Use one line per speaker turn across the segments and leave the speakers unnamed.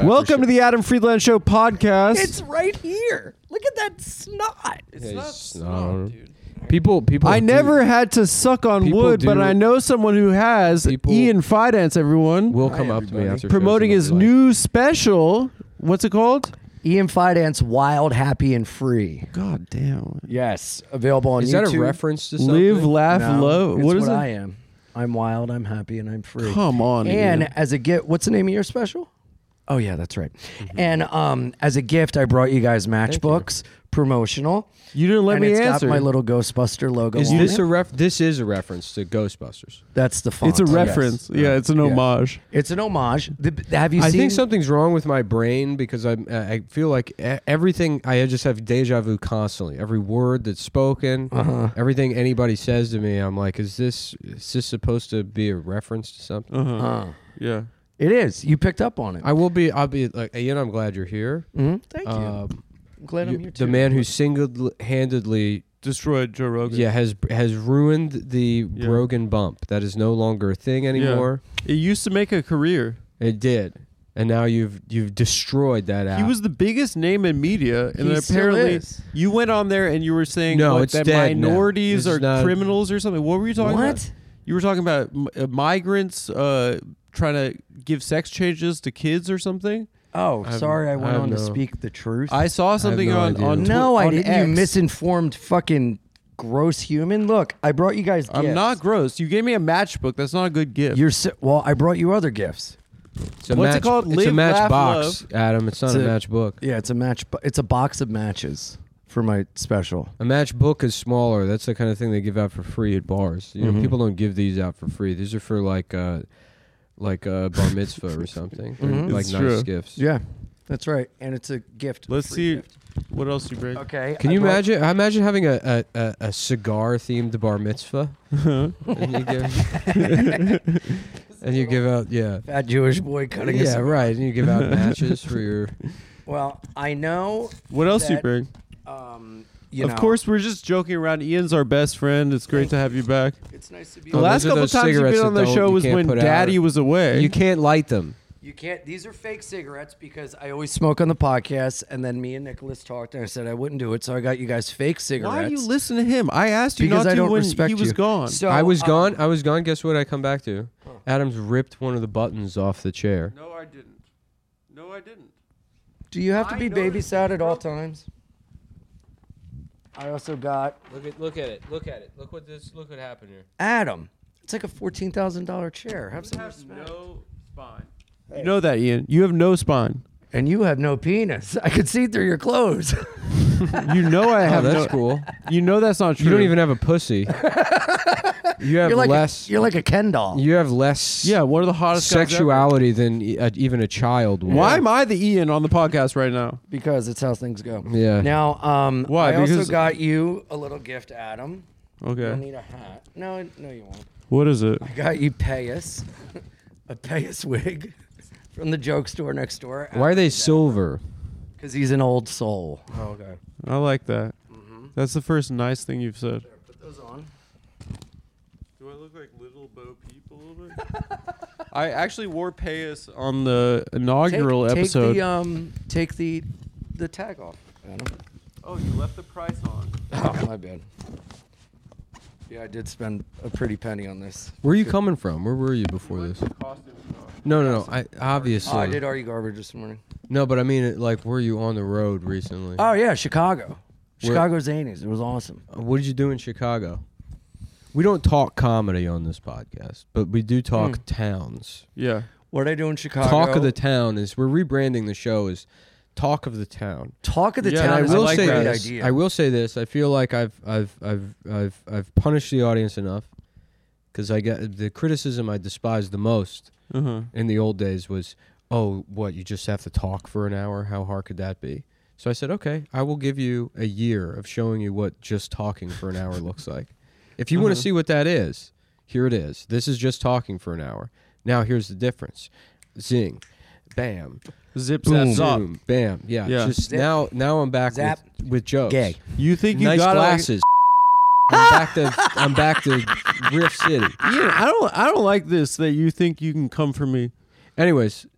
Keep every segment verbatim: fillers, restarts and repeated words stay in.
Welcome
sure.
to the Adam Friedland Show podcast.
It's right here. Look at that snot.
It's
Yeah,
not
it's
snot,
snot.
dude. People, people.
I
do-
never had to suck on
People
wood, but
do-
I know someone who has.
People-
Ian Fidance, everyone,
will
Hi,
come up to me
everybody.
after
promoting
shows
his
and be like,
new special. What's it called?
Ian Fidance, Wild, Happy, and Free.
God damn.
Yes, available on
Is
YouTube.
that a reference to something?
Live, laugh,
No,
love.
it's
What is
what
it?
I am. I'm wild, I'm happy, and I'm free.
Come on,
And
Ian.
as a gift, what's the name of your special? Oh, yeah, that's right.
Mm-hmm.
And um, as a gift, I brought you guys matchbooks, promotional.
You didn't let
and
me
it's
answer.
got my little Ghostbuster logo
Is
on
this
it.
a ref? This is a reference to Ghostbusters.
That's the font.
It's a
yes.
reference. Yeah, it's an
Yeah.
homage.
It's an homage. The, have you
I
seen?
think something's wrong with my brain because I I feel like e- everything I just have deja vu constantly. Every word that's spoken,
Uh-huh.
everything anybody says to me, I'm like, is this is this supposed to be a reference to something?
Uh-huh.
Uh,
Yeah.
it is. You picked up on it.
I will be. I'll be like, Ian. I'm glad you're here.
Mhm. Thank you.
Um,
I'm glad
you-
I'm here too.
the man who single-handedly,
Destroyed Joe Rogan.
yeah, has has ruined the
Yeah.
Rogan bump. That is no longer a thing anymore.
It used to make a career.
It did, and now you've you've destroyed that app.
He was the biggest name in media, and
He
then
still
apparently
is.
you went on there and you were saying
No,
what,
it's
that
dead now.
minorities
This is
are
not-
criminals or something. What were you talking
What?
about? You were talking about m- uh, migrants uh, trying to give sex changes to kids or something.
Oh,
I have-
sorry, I
I
went
have
on to
no-
speak the truth.
I saw something
no
on
idea.
on Twi-
no, I
on
didn't.
X.
You misinformed fucking gross human. Look, I brought you guys gifts.
I'm not gross. You gave me a matchbook. That's not a good gift.
You're si- well. I brought you other gifts.
It's a
What's it
match,
called?
It's
Live,
a match
laugh,
box, Adam. It's not
It's
a,
a-
match book.
Yeah, it's a match. bu- It's a box of matches for my special.
A match book is smaller. That's the kind of thing they give out for free at bars. You know,
Mhm.
people don't give these out for free. These are for like, uh, like a bar mitzvah or something. They're
Mhm.
Like
It's
nice
true.
gifts.
Yeah, that's right. And it's a gift. a
Let's
free
see
gift.
what else you bring.
Okay.
Can
I
you
brought-
imagine? I imagine having a a, a, a cigar themed bar mitzvah, and you give and you give out yeah
Fat Jewish boy cutting. a
yeah
cigar.
right, and you give out matches for your.
Well, I know.
What else you
That-
bring?
Um, you
Of
know,
course, we're just joking around. Ian's our best friend. It's great
Thank
to have you back.
it's nice to be.
The
Oh,
last
those are
couple
those
times you've
cigarettes
been on
that
the
don't-
show
you
was
can't
when
put out.
Daddy was away.
You can't light them.
You can't. These are fake cigarettes because I always smoke on the podcast, and then me and Nicholas talked, and I said I wouldn't do it, so I got you guys fake cigarettes.
Why do you listen to him? I asked you
Because
not
I
to
don't
when
respect
he was
you.
gone.
So,
I was
um,
gone. I was gone. Guess what? I come back to. Adam's ripped one of the buttons off the chair.
No, I didn't. No, I didn't.
Do you have to
I
be
noticed
babysat
it's
at all
broken.
times? I also got
Look at look at it. Look at it. Look what this. Look what happened here.
Adam. It's like a fourteen thousand dollar chair. Have some respect.
no spine. You know that, Ian. You have no spine.
And you have no penis. I could see through your clothes.
You know I
Oh,
have
that's
no.
cool.
You know that's not true.
You don't even have a pussy. You have
you're like
less.
A, you're like a Ken doll.
You have less.
Yeah, one of the hottest guys ever.
sexuality than e- uh, even a child would.
Why am I the Ian on the podcast right now?
Because it's how things go.
Yeah.
Now, um,
Why?
I also
Because-
got you a little gift, Adam. You'll
Okay.
need a hat. No, no, you won't.
What is it?
I got you Payas, a Payas wig from the joke store next door.
Why are they silver?
Because he's an old soul.
Oh, okay.
I like that.
Mm-hmm.
That's the first nice thing you've said.
Put those on.
Do I look like Little Bo Peep a little bit? I actually wore Payas on the inaugural
take,
episode.
Take the um, take the the tag off, Adam.
Oh, you left the price on.
Oh, my bad. Yeah, I did spend a pretty penny on this.
Where are you coming from? Where were you before this? No, no, no. I obviously.
Oh, I did Are You Garbage this morning.
No, but I mean, it, like, were you on the road recently?
Oh yeah, Chicago.
Where-
Chicago Zanies. It was awesome.
Uh, What did you do in Chicago? We don't talk comedy on this podcast, but we do talk
Hmm.
towns.
Yeah.
What did I do in Chicago?
Talk of the town is we're rebranding the show as Talk of the Town.
Talk of the
Yeah,
town.
And I
is
will
a
like
say
great
that.
this.
idea.
I will say this. I feel like I've I've I've I've I've punished the audience enough because I got the criticism I despised the most
Uh-huh.
in the old days was, oh, what, you just have to talk for an hour? How hard could that be? So I said, okay, I will give you a year of showing you what just talking for an hour looks like. If you want
Uh-huh.
to see what that is, here it is. This is just talking for an hour. Now here's the difference. Zing. Bam.
Zip,
Boom.
zap, zop.
Boom. Bam. Yeah.
Yeah.
Just
Zip.
now now I'm back
Zap.
with, with jokes.
Gay.
You think you
Nice
got
glasses. I'm back to I'm back to Riff City.
Ian, I don't. I don't like this. That you think you can come for me.
Anyways,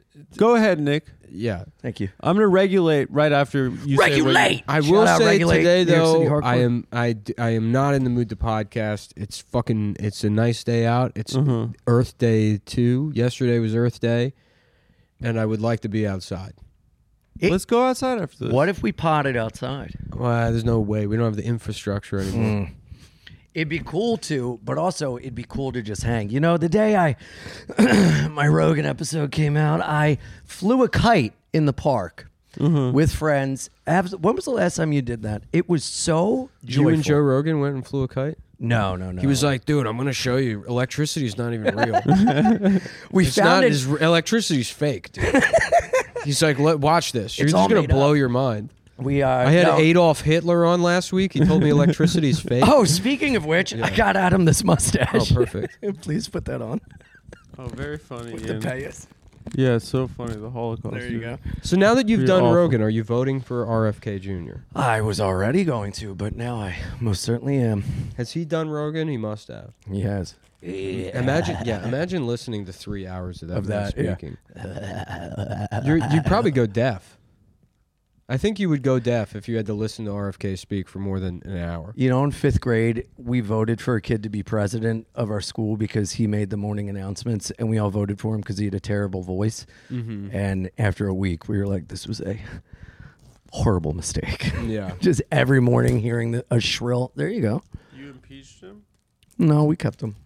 Go ahead, Nick.
Yeah.
Thank you.
I'm gonna regulate right after you say
Regulate.
I
Shout
will
out
say
Regulate,
today
New York City
though,
Hardcore.
I am I, d- I am not in the mood to podcast. It's fucking it's a nice day out. It's
Mhm.
Earth Day two. Yesterday was Earth Day, and I would like to be outside.
It-
Let's go outside after this.
What if we potted outside?
Well, there's no way. We don't have the infrastructure anymore.
Mm. It'd be cool to, but also it'd be cool to just hang. You know, the day I my Rogan episode came out, I flew a kite in the park
Mhm.
with friends. Abs- When was the last time you did that? It was so joyful.
You and Joe Rogan went and flew a kite?
No, no, no.
He was like, dude, I'm going to show you. Electricity's not even real.
we
It's
found
not,
it.
his, electricity's fake, dude. He's like, Let, watch this. You're
It's all
just going
made
to blow
up.
your mind.
We uh,
I had
no.
Adolf Hitler on last week. He told me electricity's fake.
Oh, speaking of which, I got Adam this mustache.
Oh, perfect.
Please put that on.
Oh, very funny.
With the
Ian.
payas.
Yeah, it's so funny. The Holocaust.
There you
dude.
go.
So now that you've
You're
done
awful.
Rogan, are you voting for R F K Junior?
I was already going to, but now I most certainly am.
Has he done Rogan? He must have.
He has.
Imagine, yeah, imagine listening to three hours of that,
Of
man
that, yeah.
speaking. You're, you'd probably go deaf. I think you would go deaf if you had to listen to R F K speak for more than an hour.
You know, in fifth grade, we voted for a kid to be president of our school because he made the morning announcements, and we all voted for him because he had a terrible voice.
Mm-hmm.
And after a week, we were like, this was a horrible mistake.
Yeah.
Just every morning hearing the, a shrill, there you go.
You impeached him?
No, we kept him.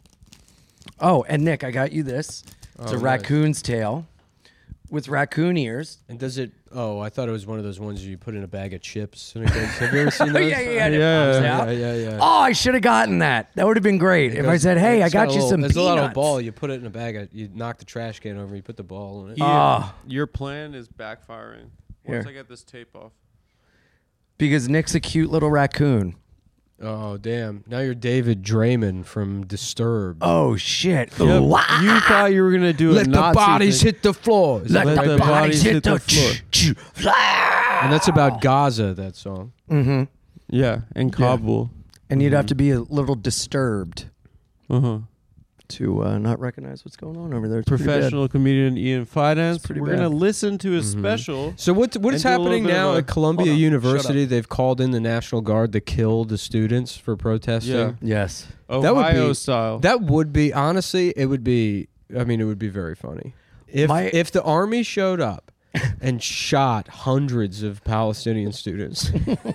Oh, and Nick, I got you this. It's
Oh,
a
nice.
raccoon's tail with raccoon ears.
And does it? Oh, I thought it was one of those ones you put in a bag of chips. And it goes, have you ever seen
Oh,
those?
yeah, yeah, yeah. and it
Yeah,
pops
yeah,
out.
yeah, yeah.
Oh, I should have gotten that. That would have been great
It
if I
goes-
said, "Hey, I
it's
got
a
you
little,
some
There's
peanuts."
a little ball. You put it in a bag. Of, you knock the trash can over. You put the ball in it.
Ian,
Ah.
your plan is backfiring. Once
Here.
I get this tape off.
Because Nick's a cute little raccoon.
Oh damn! Now you're David Draymond from Disturbed.
Oh shit!
Yep.
Wow.
You thought you were gonna do a
Let the
Nazi
bodies
thing.
hit the floor. Is
Let,
that
the,
right?
bodies hit the floor.
And that's about Gaza. That song.
Mm-hmm.
Yeah, in Kabul.
And you'd have to be a little disturbed
Uh huh.
to uh, not recognize what's going on over there. It's pretty bad.
Professional comedian Ian Fidance.
pretty
We're
bad.
gonna listen to his
Mhm.
special.
So what what is
And do a little
happening
bit of
now
a-
at Columbia
Hold on,
University? They've called in the National Guard to kill the students for protesting.
Yeah.
Yes.
Ohio
would be-
style.
That would be honestly, it would be. I mean, it would be very funny if
My-
if the army showed up and shot hundreds of Palestinian students.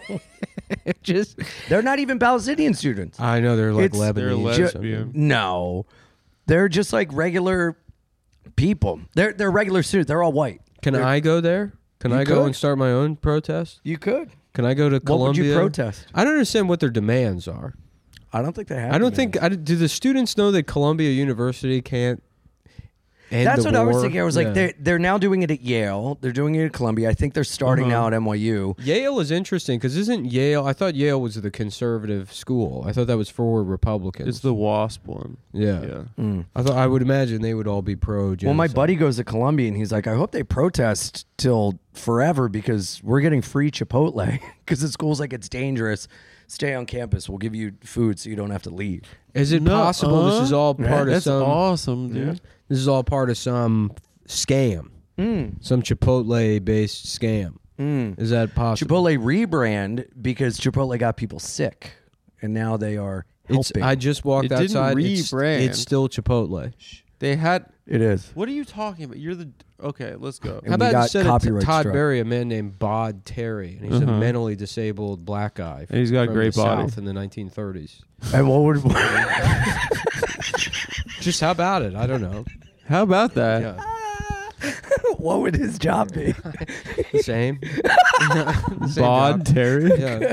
Just
They're not even Palestinian students.
I know they're like
It's-
Lebanese.
They're
or
Ju-
something.
lesbian.
No. They're just like regular people. They're they're regular students. They're all white.
Can
They're-
I go there? Can
You
I go
could.
and start my own protest?
You could.
Can I go to
What
Columbia?
would you protest?
I don't understand what their demands are.
I don't think they have.
I don't
demands.
think. I, do the students know that Columbia University can't end
That's
the
what I was
war?
thinking. I was
Yeah.
like, they're they're now doing it at Yale. They're doing it at Columbia. I think they're starting
Uh-huh.
now at N Y U.
Yale is interesting because isn't Yale? I thought Yale was the conservative school. I thought that was for Republicans.
It's the WASP one.
yeah.
Yeah.
Mm.
I thought I would imagine they would all be pro.
Well, my buddy goes to Columbia and he's like, I hope they protest till forever because we're getting free Chipotle because the school's like it's dangerous. Stay on campus. We'll give you food so you don't have to leave.
Is it
No,
possible
uh,
this is all
yeah,
part of
That's
some?
awesome, dude.
This is all part of some scam,
Mm.
some Chipotle-based scam.
Mm.
Is that possible?
Chipotle rebrand because Chipotle got people sick and now they are
It's,
helping.
I just walked
It didn't
outside. It's,
rebrand.
it's still Chipotle.
They had.
it is.
What are you talking about? You're the. Okay, let's go.
And
How
we
about
got
instead of
copyright
Todd
struck.
Berry, a man named Bod Terry, and he's a
Uh-huh.
mentally disabled black guy.
And he's got a
from
great
the
body.
South in the nineteen thirties.
And what would
Just how about it? I don't know.
How about that?
Yeah,
what would his job be?
the same. The same
Bod
job.
Terry.
Yeah.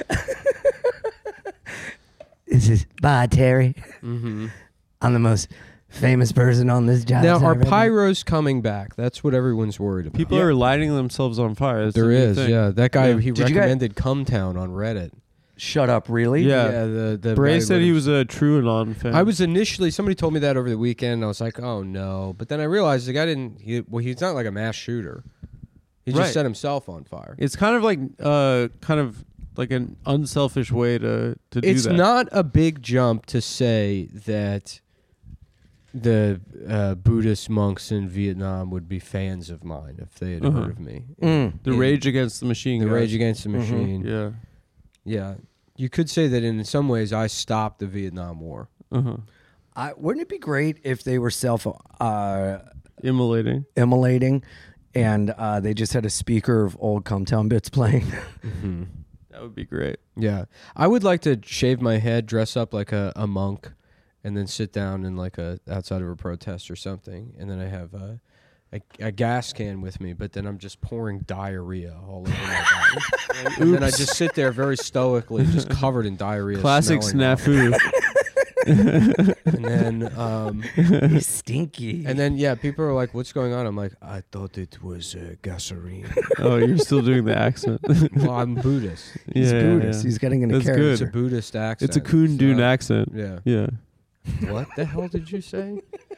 This is bye, Terry.
hmm
I'm the most famous person on this job.
Now,
site
are
right now.
pyros coming back? That's what everyone's worried about.
People
Yeah.
are lighting themselves on fire. That's
There
a new
is,
thing.
yeah. That guy,
Yeah.
he
Did you guys-
recommended Cumtown on Reddit.
Shut up, really?
Yeah.
the, the
Bray
guy
said
who-
he was a TrueAnon fan.
I was initially, somebody told me that over the weekend, and I was like, oh no. But then I realized the guy didn't, he, well, he's not like a mass shooter. He just
Right.
set himself on fire.
It's kind of like, uh, kind of like an unselfish way to to do
It's
that.
not a big jump to say that the uh, Buddhist monks in Vietnam would be fans of mine if they had
Uh-huh.
heard of me.
Mm.
The
In-
Rage Against the Machine.
The
guys.
Rage Against the
Mhm.
Machine.
Yeah.
Yeah. You could say that in some ways I stopped the Vietnam War.
Uh huh.
I, wouldn't it be great if they were self uh,
Immolating.
immolating and uh, they just had a speaker of old Cometown bits playing?
Mm-hmm.
That would be great.
Yeah. I would like to shave my head, dress up like a, a monk, and then sit down in like a outside of a protest or something, and then I have a, a, a gas can with me, but then I'm just pouring diarrhea all over my body. And then I just sit there very stoically, just covered in diarrhea.
Classic
smelling
snafu.
it. And then, um,
He's stinky.
and then, yeah, people are like, "What's going on?" I'm like, "I thought it was uh, gasoline."
Oh, you're still doing the accent.
Well, I'm Buddhist.
He's
yeah,
Buddhist.
yeah.
He's getting into
That's
character.
It's a Buddhist accent.
It's a Kundun
not-
accent.
Yeah.
Yeah.
What the hell did you say?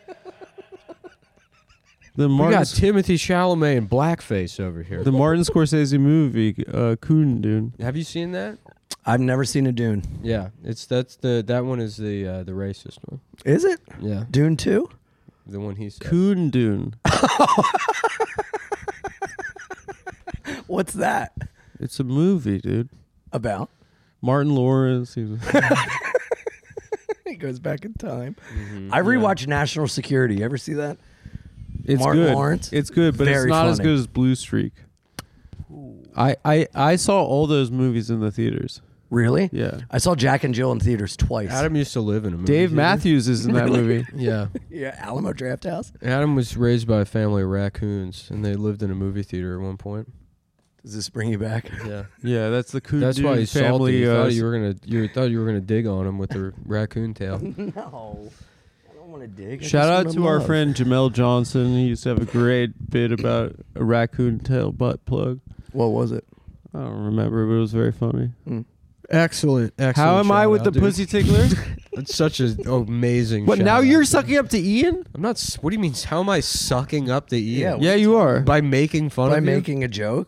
The
We
Martin,
got Timothy Chalamet in blackface over here.
the Martin Scorsese movie, uh, Kundun.
Have you seen that?
I've never seen a Dune.
Yeah, it's that's the that one is the uh, the racist one.
Is it
Yeah,
Dune two?
the one he said.
Kundun.
What's that
It's a movie, dude.
about?
Martin Lawrence. He was,
He goes back in time.
Mhm.
I rewatched National Security. You ever see that?
it's
Martin
good.
Lawrence?
It's good, but it's
Very
not as
funny.
good as Blue Streak. I, I I saw all those movies in the theaters.
Really?
Yeah.
I saw Jack and Jill in theaters twice.
Adam used to live in a movie
Dave
theater.
Matthews is in that movie.
Yeah,
Yeah, Alamo Draft House.
Adam was raised by a family of raccoons, and they lived in a movie theater at one point.
Does this bring you back?
Yeah,
Yeah, that's the Kundun
that's why he's salty.
family.
You
uh,
thought you were gonna you thought you were gonna dig on him with the raccoon tail.
No, I don't want to dig. I
Shout
just
out
wanna
to our
love.
friend Jamel Johnson. He used to have a great bit about a raccoon tail butt plug.
What was it?
I don't remember, but it was very funny.
Excellent, excellent.
How am I with the
shout-out, dude.
pussy tickler?
That's such an amazing.
What, now
shout-out,
you're
dude.
sucking up to Ian?
I'm not. s- What do you mean? How am I sucking up to Ian?
Yeah,
Yeah, you are.
By making fun
By
of you?
making a joke.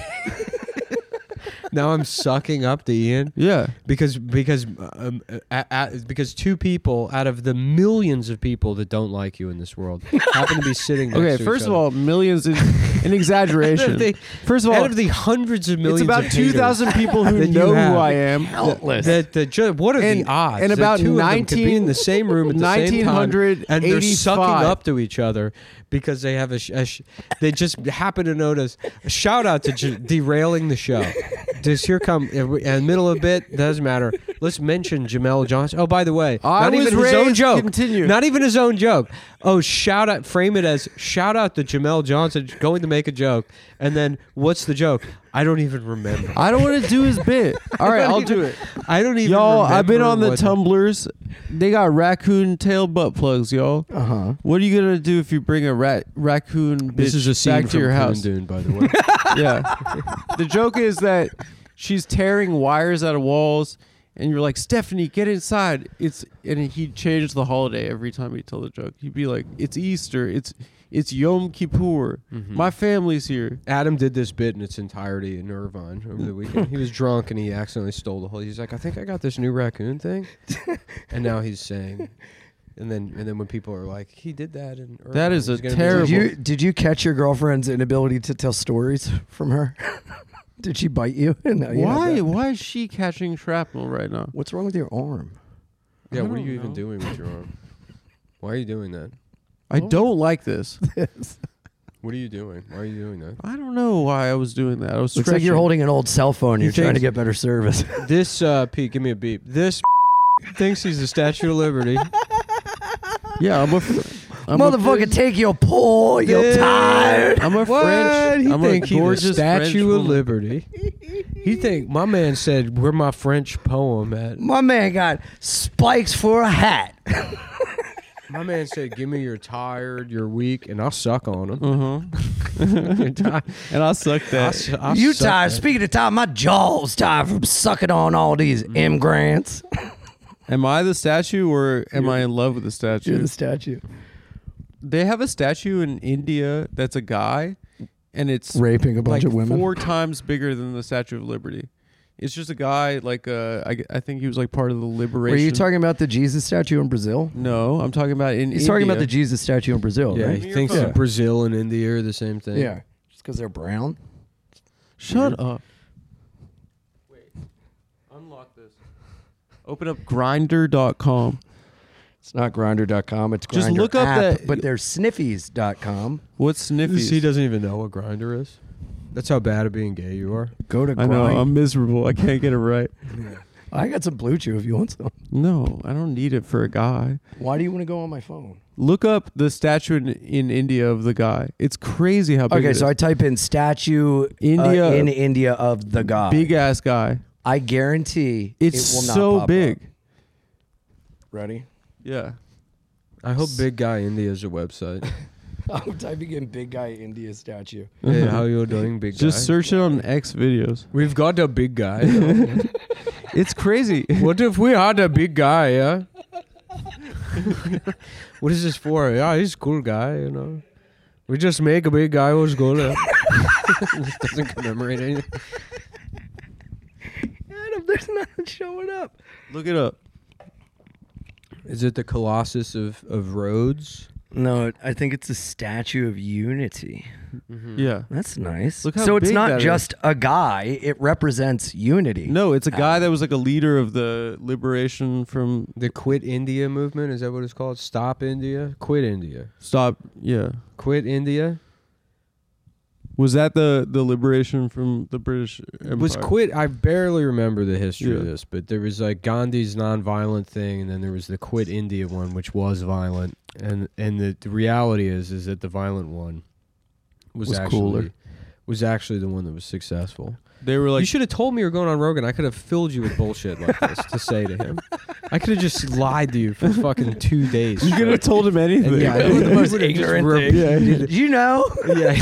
Now I'm sucking up to Ian
Yeah.
because because um, a, a, because two people out of the millions of people that don't like you in this world happen to be sitting next
Okay,
to
first
each
of
other.
all, millions is an exaggeration.
They-
First of
out
all,
of the hundreds of millions,
it's about
of
two thousand people who
that you
know who
have.
I am.
Countless.
That, that ju- what are
And-
the odds?
and
that
about
two of them could be in
nineteen
the same room at the same time, and they're sucking
eighty-five.
up to each other because they have a, sh- a sh- they just happen to notice. A shout out to j- derailing the show. Just here come in the middle of a bit doesn't matter. Let's mention Jamel Johnson. Oh, by the way,
I
not
was
even his own
raised-
joke.
continue.
Not even his own joke. Oh, shout out! Frame it as shout out to Jamel Johnson going to make a joke, and then what's the joke? I don't even remember.
I don't want to do his bit. All right, I'll do it.
I don't even.
Y'all, I've been
remember
on the
what-
tumblers. They got raccoon tail butt plugs, y'all.
Uh huh.
What are you gonna do if you bring a rat raccoon bitch
This is a scene
back
from
to your house?
Dune, by the way.
Yeah. The joke is that she's tearing wires out of walls, and you're like, Stephanie, get inside. It's and he'd change the holiday every time he'd tell the joke. He'd be like, it's Easter. It's it's Yom Kippur.
Mm-hmm.
My family's here.
Adam did this bit in its entirety in Irvine over the weekend. He was drunk and he accidentally stole the whole. He's like, I think I got this new raccoon thing, and now he's saying, and then and then when people are like, he did that in Irvine.
That is
he's
a
gonna be
terrible-
Did
like,
you did you catch your girlfriend's inability to tell stories from her? Did she bite you? No, you had
Why
that.
why is she catching shrapnel right now?
What's wrong with your arm?
yeah,
I
what are
don't
you even
know.
doing with your arm? Why are you doing that?
I don't like this.
What are you doing? Why are you doing that?
I don't know why I was doing that. I was
Looks like you're
stretching.
holding an old cell phone.
He
You're trying to
thinks-
get better service.
This uh, Pete, give me a beep. This thinks he's the Statue of Liberty.
Yeah, I'm a. Fr- I'm
Motherfucker,
A,
take your pull. You're
This-
tired.
I'm a
What?
French.
He
I'm
think
a
he the
gorgeous French
Statue of
woman.
Liberty. He think my man said, "Where my French poem at?"
My man got spikes for a hat.
My man said, "Give me your tired, your weak, and I'll suck on them."
Uh-huh.
You're tired.
And I suck
I'll,
that.
su- I'll
You
suck
tired.
that.
Speaking of time, my jaw's tired from sucking on all these immigrants.
Am I the statue or am I in love with the statue?
You're the statue.
They have a statue in India that's a guy, and it's
Raping a bunch
like
of women.
four times bigger than the Statue of Liberty. It's just a guy like uh, I, I think he was like part of the liberation.
Were you talking about the Jesus statue in Brazil?
No, I'm talking about in.
He's
India.
talking about the Jesus statue in Brazil,
Yeah,
right?
he thinks
Yeah.
that Brazil and India are the same thing.
Yeah, just because they're brown.
Shut up. Wait, unlock this. Open up grinder dot com.
It's not grinder dot com. It's
Just
Grindr
look up
app,
that-
but there's sniffies dot com.
What's Sniffies?
He doesn't even know what Grinder is. That's how bad at being gay you are.
Go to
I know.
Grind.
I'm miserable. I can't get it right.
I got some Blue Chew if you want some.
No, I don't need it for a guy.
Why do you want to go on my phone?
Look up the statue in, in India of the guy. It's crazy how big
Okay,
it
so
is.
I type in statue
India-
uh, in India of the guy.
Big ass guy.
I guarantee
It's
it will not
so
pop
big.
up. Ready?
Yeah.
I hope Big Guy India is a website.
I'm typing in big guy India statue.
Hey, how you doing, Big Guy?
Just search it on X videos.
We've got a big guy.
It's crazy.
What if we had a big guy, yeah? What is this for? Yeah, he's a cool guy, you know. We just make a big guy who's cool. Yeah. This doesn't commemorate anything.
Adam, there's nothing showing up.
Look it up.
Is it the Colossus of, of Rhodes?
No, I think it's a statue of unity.
Yeah.
That's nice.
Look how
so it's
big
not
that is.
just a guy; it represents unity.
No, it's a guy that was like a leader of the liberation from
The Quit India movement? Is that what it's called? Stop India? Quit India.
stop. Yeah.
Quit India?
Was that the the liberation from the British Empire?
Was quit. I barely remember the history of
Yeah.
this, but there was like Gandhi's nonviolent thing, and then there was the Quit India one, which was violent. And and the, the reality is, is that the violent one was,
Was
actually
cooler.
was actually the one that was successful.
They were
you
like,
should have told me you were going on Rogan. I could have filled you with bullshit like this to say to him. I could have just lied to you for fucking two days.
you could have told him anything.
And yeah,
That was the
You
most
would've just
ignorant
re-
thing.
yeah.
Did you know?
Yeah.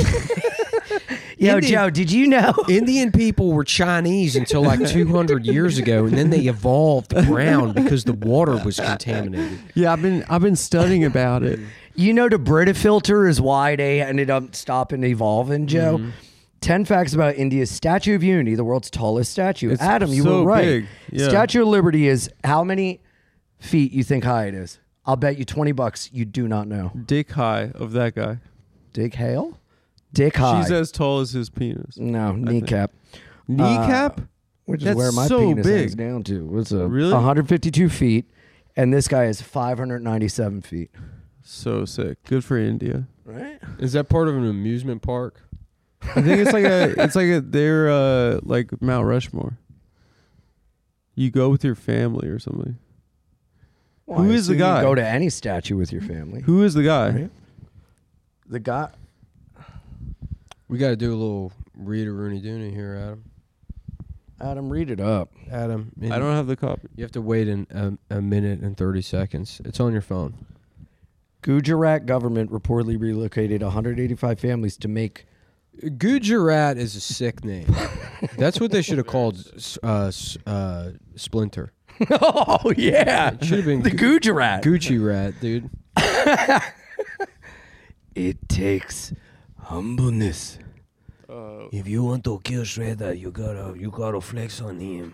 Yo,
Indian-
Joe, did you know?
Indian people were Chinese until like two hundred years ago, and then they evolved brown because the water was contaminated.
Yeah, I've been I've been studying about it.
You know, the Brita filter is why they ended up stopping evolving, Joe.
Mm-hmm.
Ten facts about India's Statue of Unity, the world's tallest statue.
It's
Adam, you
so
were right.
big. Yeah.
Statue of Liberty is how many feet you think high it is? I'll bet you twenty bucks you do not know.
Dick high of that guy.
Dick Hale? Dick High.
She's as tall as his penis.
no,
think.
kneecap.
Kneecap?
Which is
That's
where my
so
penis
big.
hangs down to. It's a
Really?
one hundred fifty-two feet, and this guy is five hundred ninety-seven feet.
So sick. Good for India.
Right?
Is that part of an amusement park?
I think it's like a it's like a they're uh like Mount Rushmore. You go with your family or something. Who is the
You
guy?
Go to any statue with your family.
Who is the guy?
Right? The guy.
We got to do a little Rita Rooney Dooney here, Adam.
Adam, read it up.
Adam,
I don't have the copy.
You have to wait in a, a minute and thirty seconds. It's on your phone.
Gujarat government reportedly relocated one hundred eighty-five families to make.
Gujarat is a sick name. That's what they should have called uh, s- uh, Splinter.
Oh yeah,
It should have been
the
Gu-
Gujarat.
Gucci Rat, dude.
It takes humbleness.
Uh,
If you want to kill Shredder, you gotta you gotta flex on him.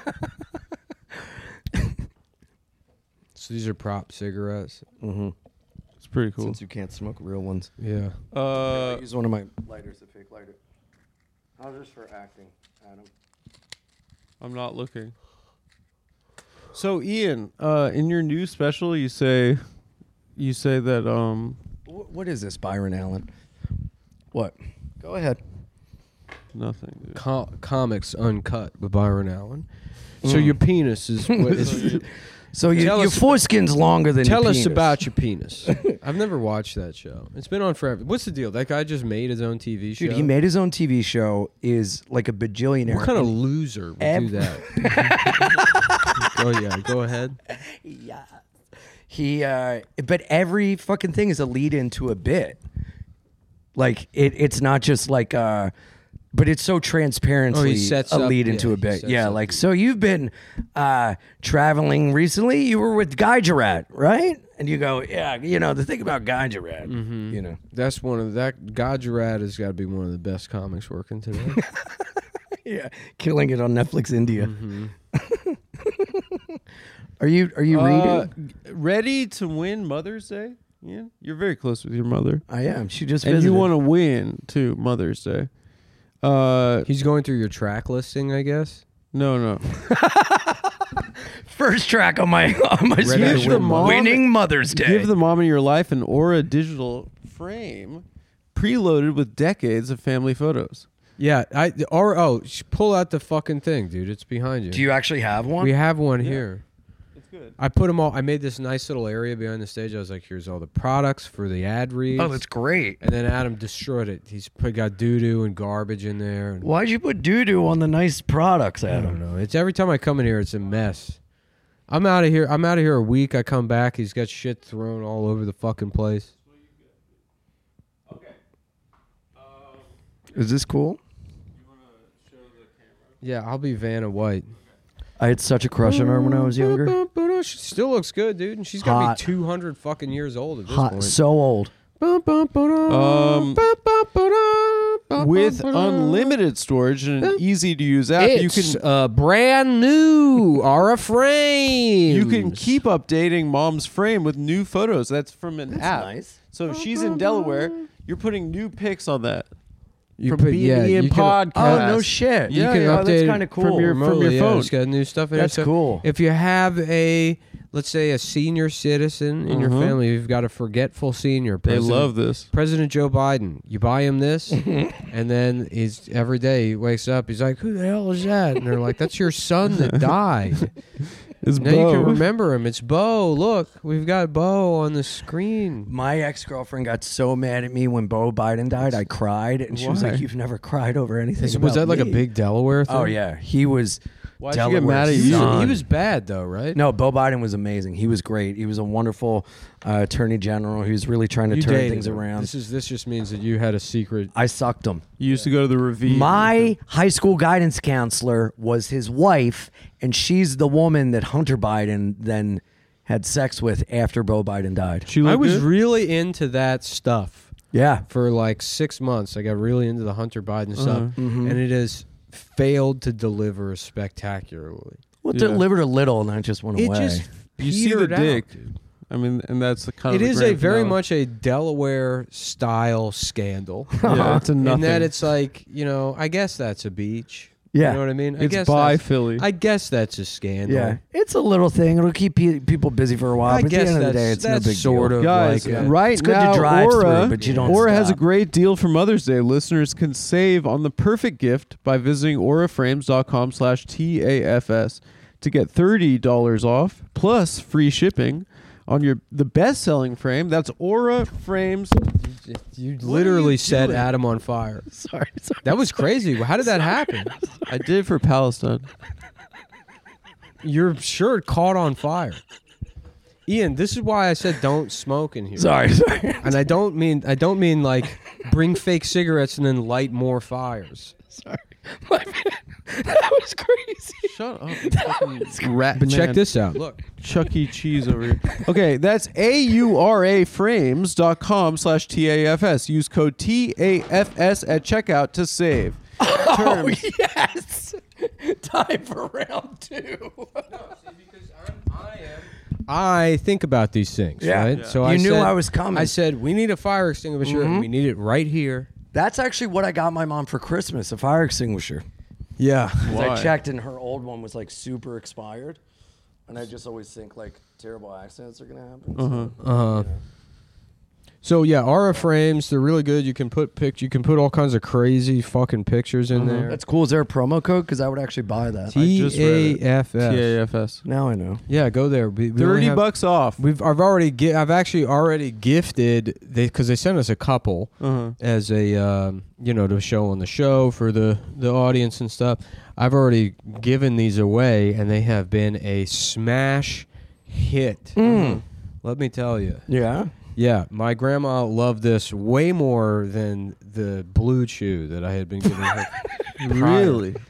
So these are prop cigarettes.
Mm-hmm.
it's pretty cool.
Since you can't smoke real ones,
Yeah.
Uh,
use one of my lighters, a fake lighter. How's this for acting, Adam?
I'm not looking. So Ian, uh, in your new special, you say, you say that um,
Wh- What is this, Byron Allen? What? Go ahead.
nothing. Dude.
Co- comics Uncut with Byron Allen. So your penis is what is.
So you,
Tell
your
us-
foreskin's longer than
Tell
your
us
penis.
about your penis. I've never watched that show. It's been on forever. What's the deal? That guy just made his own T V show.
Dude, he made his own T V show. Is like a bajillionaire.
What kind of loser would
Ev-
do that? Oh yeah, go ahead.
Yeah. He, uh, but every fucking thing is a lead into a bit. Like it, it's not just like, uh, but it's so transparently
Oh, he sets
a
up-
lead
yeah,
into a
he
bit.
sets
Yeah,
up
like
the-
so you've been uh, traveling recently. You were with Gujarat, right? And you go, yeah, you know the thing about Gujarat,
Mm-hmm.
you know.
That's one of that. Gujarat has got to be one of the best comics working today.
Yeah, killing it on Netflix India.
Mm-hmm.
Are you are you
Uh,
reading?
ready to win Mother's Day? Yeah, you're very close with your mother,
I am. She just
and
visited.
you want to win too Mother's Day. Uh,
He's going through your track listing, I guess.
no, no.
first track on my on my
Ready to
special.
win Mother's
Winning Mother's Day.
Give the mom in your life an Aura digital frame, preloaded with decades of family photos.
Yeah, I or oh, sh- pull out the fucking thing, dude. It's behind you.
Do you actually have one?
We have one
Yeah.
here.
It's good.
I put them all. I made this nice little area behind the stage. I was like, "Here's all the products for the ad reads."
Oh, that's great.
And then Adam destroyed it. He's put got doo doo and garbage in there. And
Why'd you put doo doo on the nice products,
I don't
Adam?
know. It's every time I come in here, it's a mess. I'm out of here. I'm out of here a week. I come back. He's got shit thrown all over the fucking place.
Is this cool?
Yeah, I'll be Vanna White.
I had such a crush on her when I was younger.
She still looks good, dude. And she's got
Hot.
to be two hundred fucking years old at this
Hot,
point.
so old.
Um, With unlimited storage and an easy to use app, you
It's
can
uh, brand new Aura frame.
you can keep updating mom's frame with new photos. That's from an app.
nice.
So if she's in Delaware, you're putting new pics on that.
you
from
put,
B
yeah,
and E and
you can-
podcast.
Oh, no shit.
Yeah,
you can
yeah,
update
that's
it
kind of cool.
from your- from
remotely, yeah,
phone.
It's got new stuff in
That's
it. So
cool.
If you have a, let's say, a senior citizen in your
Mhm.
family, you've got a forgetful senior.
They
President-
love this.
President Joe Biden. You buy him this, and then he's every day he wakes up. He's like, "Who the hell is that?" And they're like, "That's your son that died."
It's
Now you
Bo.
can remember him. It's Bo. Look, we've got Bo on the screen.
My ex-girlfriend got so mad at me when Bo Biden died. I cried, and she was
Why?
like, "You've never cried over anything."
was
about
that like a
me."
big Delaware thing?
Oh yeah, he was.
Why'd you get mad at
Delaware's
He was,
you?
son.
he was bad though, right?
No, Bo Biden was amazing. He was great. He was a wonderful uh, attorney general. He was really trying to
You
turn
dated
things
him.
around.
This is this just means that you had a secret.
I sucked him.
You used to go to the ravine.
My high school guidance counselor was his wife, and she's the woman that Hunter Biden then had sex with after Bo Biden died.
She
I
looked
was
good?
really into that stuff
Yeah.
for like six months. I got really into the Hunter Biden stuff,
Uh-huh.
Mhm.
and it has failed to deliver spectacularly.
Well, it
Yeah.
delivered a little, and then it just went
It
away.
just
You see the
petered out,
dick.
dude.
I mean, and that's the kind
It
of the
is a
grand
very
finale.
much a Delaware style scandal.
Yeah, it's a nothing.
In that it's like, you know, I guess that's a beach.
Yeah.
You know what I mean? I
it's
guess
by
that's-
Philly.
I guess that's a scandal.
Yeah, it's a little thing. It'll keep pe- people busy for a while.
I
but at
guess
the end of the
that's,
day, it's no
that's
big
sort
deal.
of
Guys,
like a-
right
It's good to
now,
drive
Aura,
through, but you don't
Aura has a
stop.
great deal for Mother's Day. Listeners can save on the perfect gift by visiting auraframes.com slash TAFS to get thirty dollars off plus free shipping on your the best-selling frame. That's Aura Frames.
You
What are
literally
you
set
doing?
Adam on fire.
Sorry, sorry.
That was crazy. How did that happen?
I did for Palestine.
Your shirt caught on fire. Ian, this is why I said don't smoke in here.
Sorry, sorry.
And I don't mean I don't mean like bring fake cigarettes and then light more fires.
Sorry. My bad. That was crazy.
Shut up, you fucking rat
But check
man.
this out. Look.
Chuck E. Cheese over here. Okay, that's A-U-R-A frames.com slash T-A-F-S. Use code T A F S at checkout to save.
Oh,
Terms.
yes. Time for round two.
I think about these things,
Yeah.
right?
Yeah.
So
You
I
knew
said,
I was coming.
I said we need a fire extinguisher and
Mhm.
we need it right here.
That's actually what I got my mom for Christmas, a fire extinguisher.
Yeah.
'Cause
Why?
I checked and her old one was like super expired. And I just always think like terrible accidents are going to happen.
Uh-huh.
So,
Uh-huh.
you know.
So yeah, Aura frames, they're really good. You can put pic you can put all kinds of crazy fucking pictures in
Uh-huh.
there.
That's cool. Is there a promo code? Because I would actually buy that.
T
just read
A
it.
F S.
T A F S.
Now I know.
Yeah, go there. We, we only
thirty
have-
bucks off.
We've I've already gi- I've actually already gifted they because they sent us a couple
Uh-huh.
as a um, you know to show on the show for the the audience and stuff. I've already given these away and they have been a smash hit.
Mm.
Let me tell you.
Yeah.
Yeah, my grandma loved this way more than the Blue Chew that I had been giving her. prior.
Really?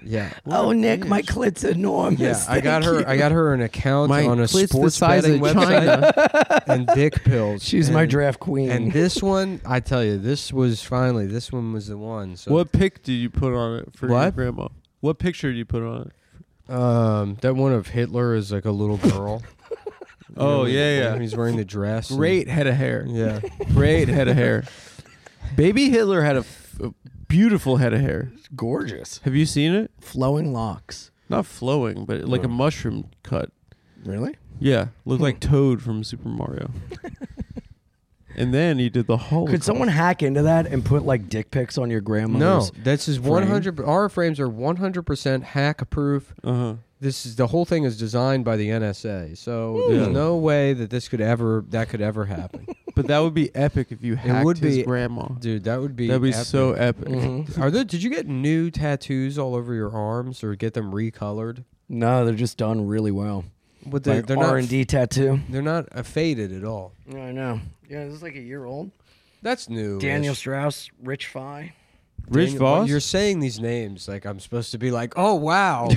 Yeah.
Oh, Nick,
bitch.
my clit's enormous.
Yeah, I got
Thank
her.
you.
I got her an account
My
on a
clit's the
sports
size
betting
of
website and dick pills.
She's my
And-
draft queen.
And this one, I tell you, this was finally. This one was the one. So
What pic did you put on it for your
What?
grandma? What picture did you put on it?
Um, that one of Hitler is like a little girl. You
Oh,
know,
yeah,
when
yeah.
He's wearing the dress. and-
Great head of hair.
Yeah.
Great head of hair. Baby Hitler had a, f- a beautiful head of hair.
Gorgeous.
Have you seen it?
Flowing locks.
Not flowing, but like a mushroom cut.
Really?
Yeah, looked like Toad from Super Mario. And then he did the whole.
Could someone hack into that and put like dick pics on your
No,
grandmother's?
this is one hundred. Our frames are one hundred percent hack proof.
Uh huh.
This is the whole thing is designed by the N S A, so
Yeah.
there's no way that this could ever that could ever happen,
But that would be epic if you hacked
would
his
be-
grandma.
dude. That would be
That'd be
epic.
so epic.
Mhm.
Are there? Did you get new tattoos all over your arms or get them recolored?
No, they're just done really well.
But they,
Like
they're
R
not.
and D tattoo.
They're not uh, faded at all.
Yeah, I know. Yeah, this is like a year old.
That's new.
Daniel Strauss, Rich Fry.
Rich
Daniel-
Voss?
You're saying these names like I'm supposed to be like, oh wow,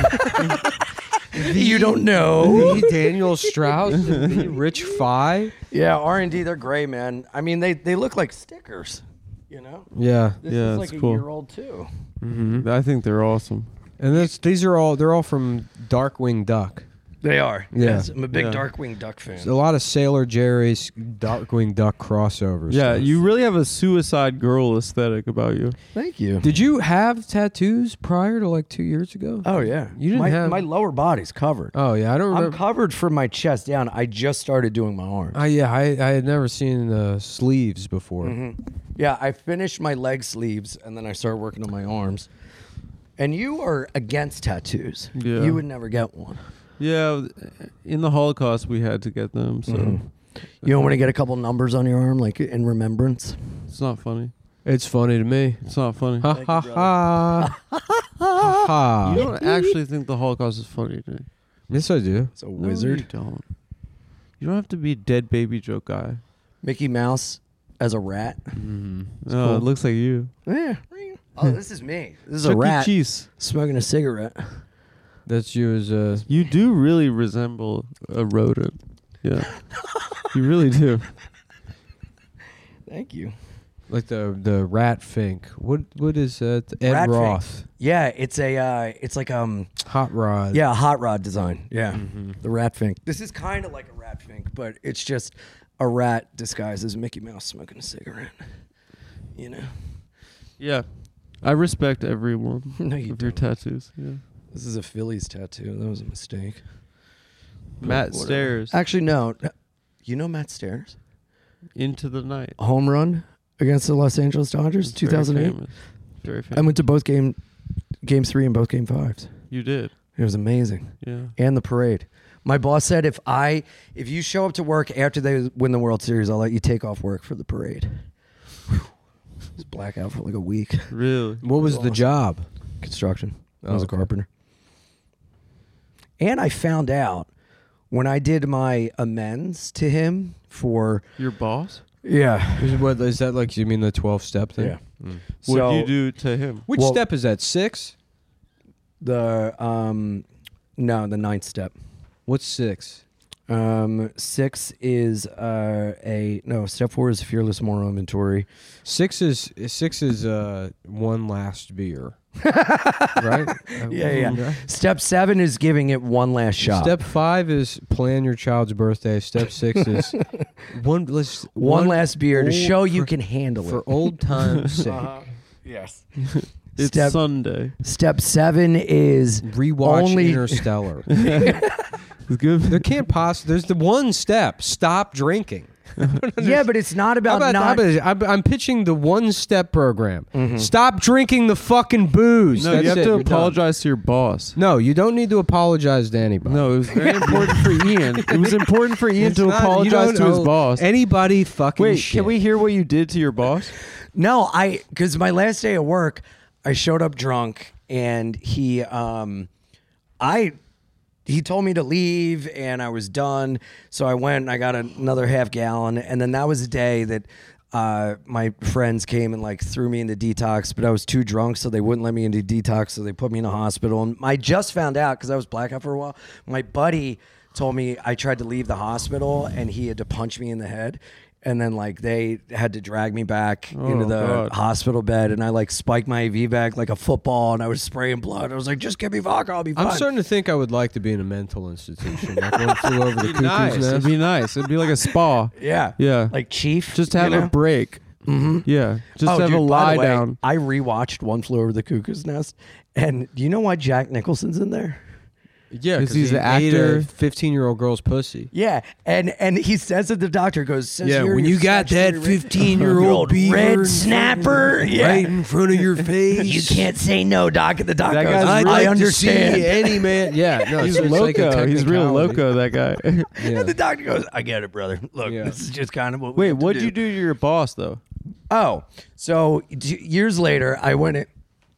You don't know.
the Daniel Strauss, the Rich Fi.
Yeah, R and D, they're great, man. I mean, they they look like stickers. You know.
Yeah,
This
Yeah,
is
it's
like
cool.
a year old too.
mm-hmm.
I think they're awesome.
and this, these are all they're all from Darkwing Duck.
They are.
Yeah.
Yes, I'm a big
Yeah.
Darkwing Duck fan.
There's a lot of Sailor Jerry's Darkwing Duck crossovers.
Yeah, you really have a suicide girl aesthetic about you.
Thank you.
Did you have tattoos prior to like two years ago?
Oh yeah,
You didn't
my,
have-
my lower body's covered.
Oh yeah, I don't
I'm
remember.
covered from my chest down. I just started doing my arms.
Oh yeah, I, I had never seen the sleeves before.
Mhm. Yeah, I finished my leg sleeves and then I started working on my arms. And you are against tattoos.
Yeah.
You would never get one.
Yeah, in the Holocaust we had to get them, so
Mhm. You don't want to get a couple numbers on your arm, like in remembrance.
it's not funny.
It's funny to me.
It's not funny.
Ha
Thank
ha
you,
ha. Ha ha.
You don't actually think the Holocaust is funny, do you?
Yes, I do.
It's a
No,
wizard.
you don't. You don't have to be a dead baby joke guy.
Mickey Mouse as a rat.
Mm-hmm.
No,
cool.
it looks like you.
Yeah. Oh, this is me. This is
Chuck
a
E.
rat
Cheese.
smoking a cigarette.
That's you as a.
You do really resemble a rodent. Yeah. You really do.
Thank you.
Like the the rat fink. What what is that? Ed
Rat fink.
Roth.
Yeah, it's a uh, it's like um
Hot rod.
yeah, a hot rod design. Yeah.
Mhm.
The rat fink. This is kind of like a rat fink, but it's just a rat disguised as Mickey Mouse smoking a cigarette. You know.
Yeah. I respect every one
No, you
of your
don't.
tattoos. Yeah.
This is a Phillies tattoo. That was a mistake.
Matt
Whatever.
Stairs.
Actually, no. You know Matt Stairs?
Into the night.
A home run against the Los Angeles Dodgers,
It's
two
very
thousand eight.
famous. Very famous.
I went to both game, game three and both game fives.
You did.
It was amazing,
Yeah.
and the parade. My boss said if I if you show up to work after they win the World Series, I'll let you take off work for the parade. Whew. I was blackout for like a week.
Really.
What was the
Awesome.
job?
Construction. I
Oh,
was a
okay.
carpenter. And I found out when I did my amends to him for
Your boss?
yeah.
Is, what, is that like, you mean the twelve step thing?
Yeah.
Mm.
What
So
did you do to him?
Which
Well-
step is that? Six?
the um no, the ninth step.
What's six?
Um six is uh a no, step four is fearless moral inventory.
Six is six is uh one last beer. Right?
Yeah, yeah.
Okay.
Step seven is giving it one last shot.
Step five is plan your child's birthday. Step six is one let's
one, last beer to
old-
show you
for-
can handle
for
it.
old time's sake.
Yes.
It's
Step-
Sunday.
Step seven is
Rewatch
Only-
Interstellar.
It's good.
There can't possibly. There's the one step. Stop drinking.
yeah, but it's not
How
about,
about, how
not.
about I'm, I'm pitching the one step program.
Mhm.
Stop drinking the fucking booze.
No,
That's
you have
it,
to
you're done.
apologize to your boss.
No, you don't need to apologize to anybody.
No, it was very important for Ian. It was important for Ian
It's
to
not- you
apologize
don't
to his
owe
boss.
Anybody fucking
Wait,
shit.
can we hear what you did to your boss?
No, I because my last day at work, I showed up drunk and he um I he told me to leave and I was done. So I went and I got another half gallon and then that was the day that uh, my friends came and like threw me into detox, but I was too drunk, so they wouldn't let me into detox, so they put me in a hospital. And I just found out because I was blackout for a while. My buddy told me I tried to leave the hospital and he had to punch me in the head. And then like they had to drag me back
Oh,
into the
God.
hospital bed, and I like spiked my I V bag like a football, and I was spraying blood. I was like, "Just give me vodka, I'll be fine."
I'm starting to think I would like to be in a mental institution. Like one flew over the cuckoo's
Nice.
nest.
It'd be nice. It'd be like a spa.
yeah,
Yeah.
like Chief.
Just have
you know?
a break. Mm-hmm. Yeah. Just
Oh,
have
dude,
a
by
lie
the way,
down.
I rewatched One Flew Over the Cuckoo's Nest, and do you know why Jack Nicholson's in there?
Yeah,
'Cause
because
he's
he
an
ate
actor.
a fifteen-year-old girl's pussy.
Yeah, and and he says to the doctor, goes, says
Yeah,
here
when
your
you got that
statutory rape-
fifteen-year-old beaver
red
in
snapper,
front of-
yeah.
right in front of your face.
You can't say no, doc. And the doc
That
goes,
guy's
I,
I'd
really-
like
I
to see
understand.
any man. Yeah, no,
He's
so it's like a
loco. He's real
technicality.
loco, that guy.
Yeah.
And the doctor goes, I get it, brother. Look,
Yeah.
this is just kind of what we
Wait,
have to
what'd you do to your boss, though?
Oh, so t- years later, I went in.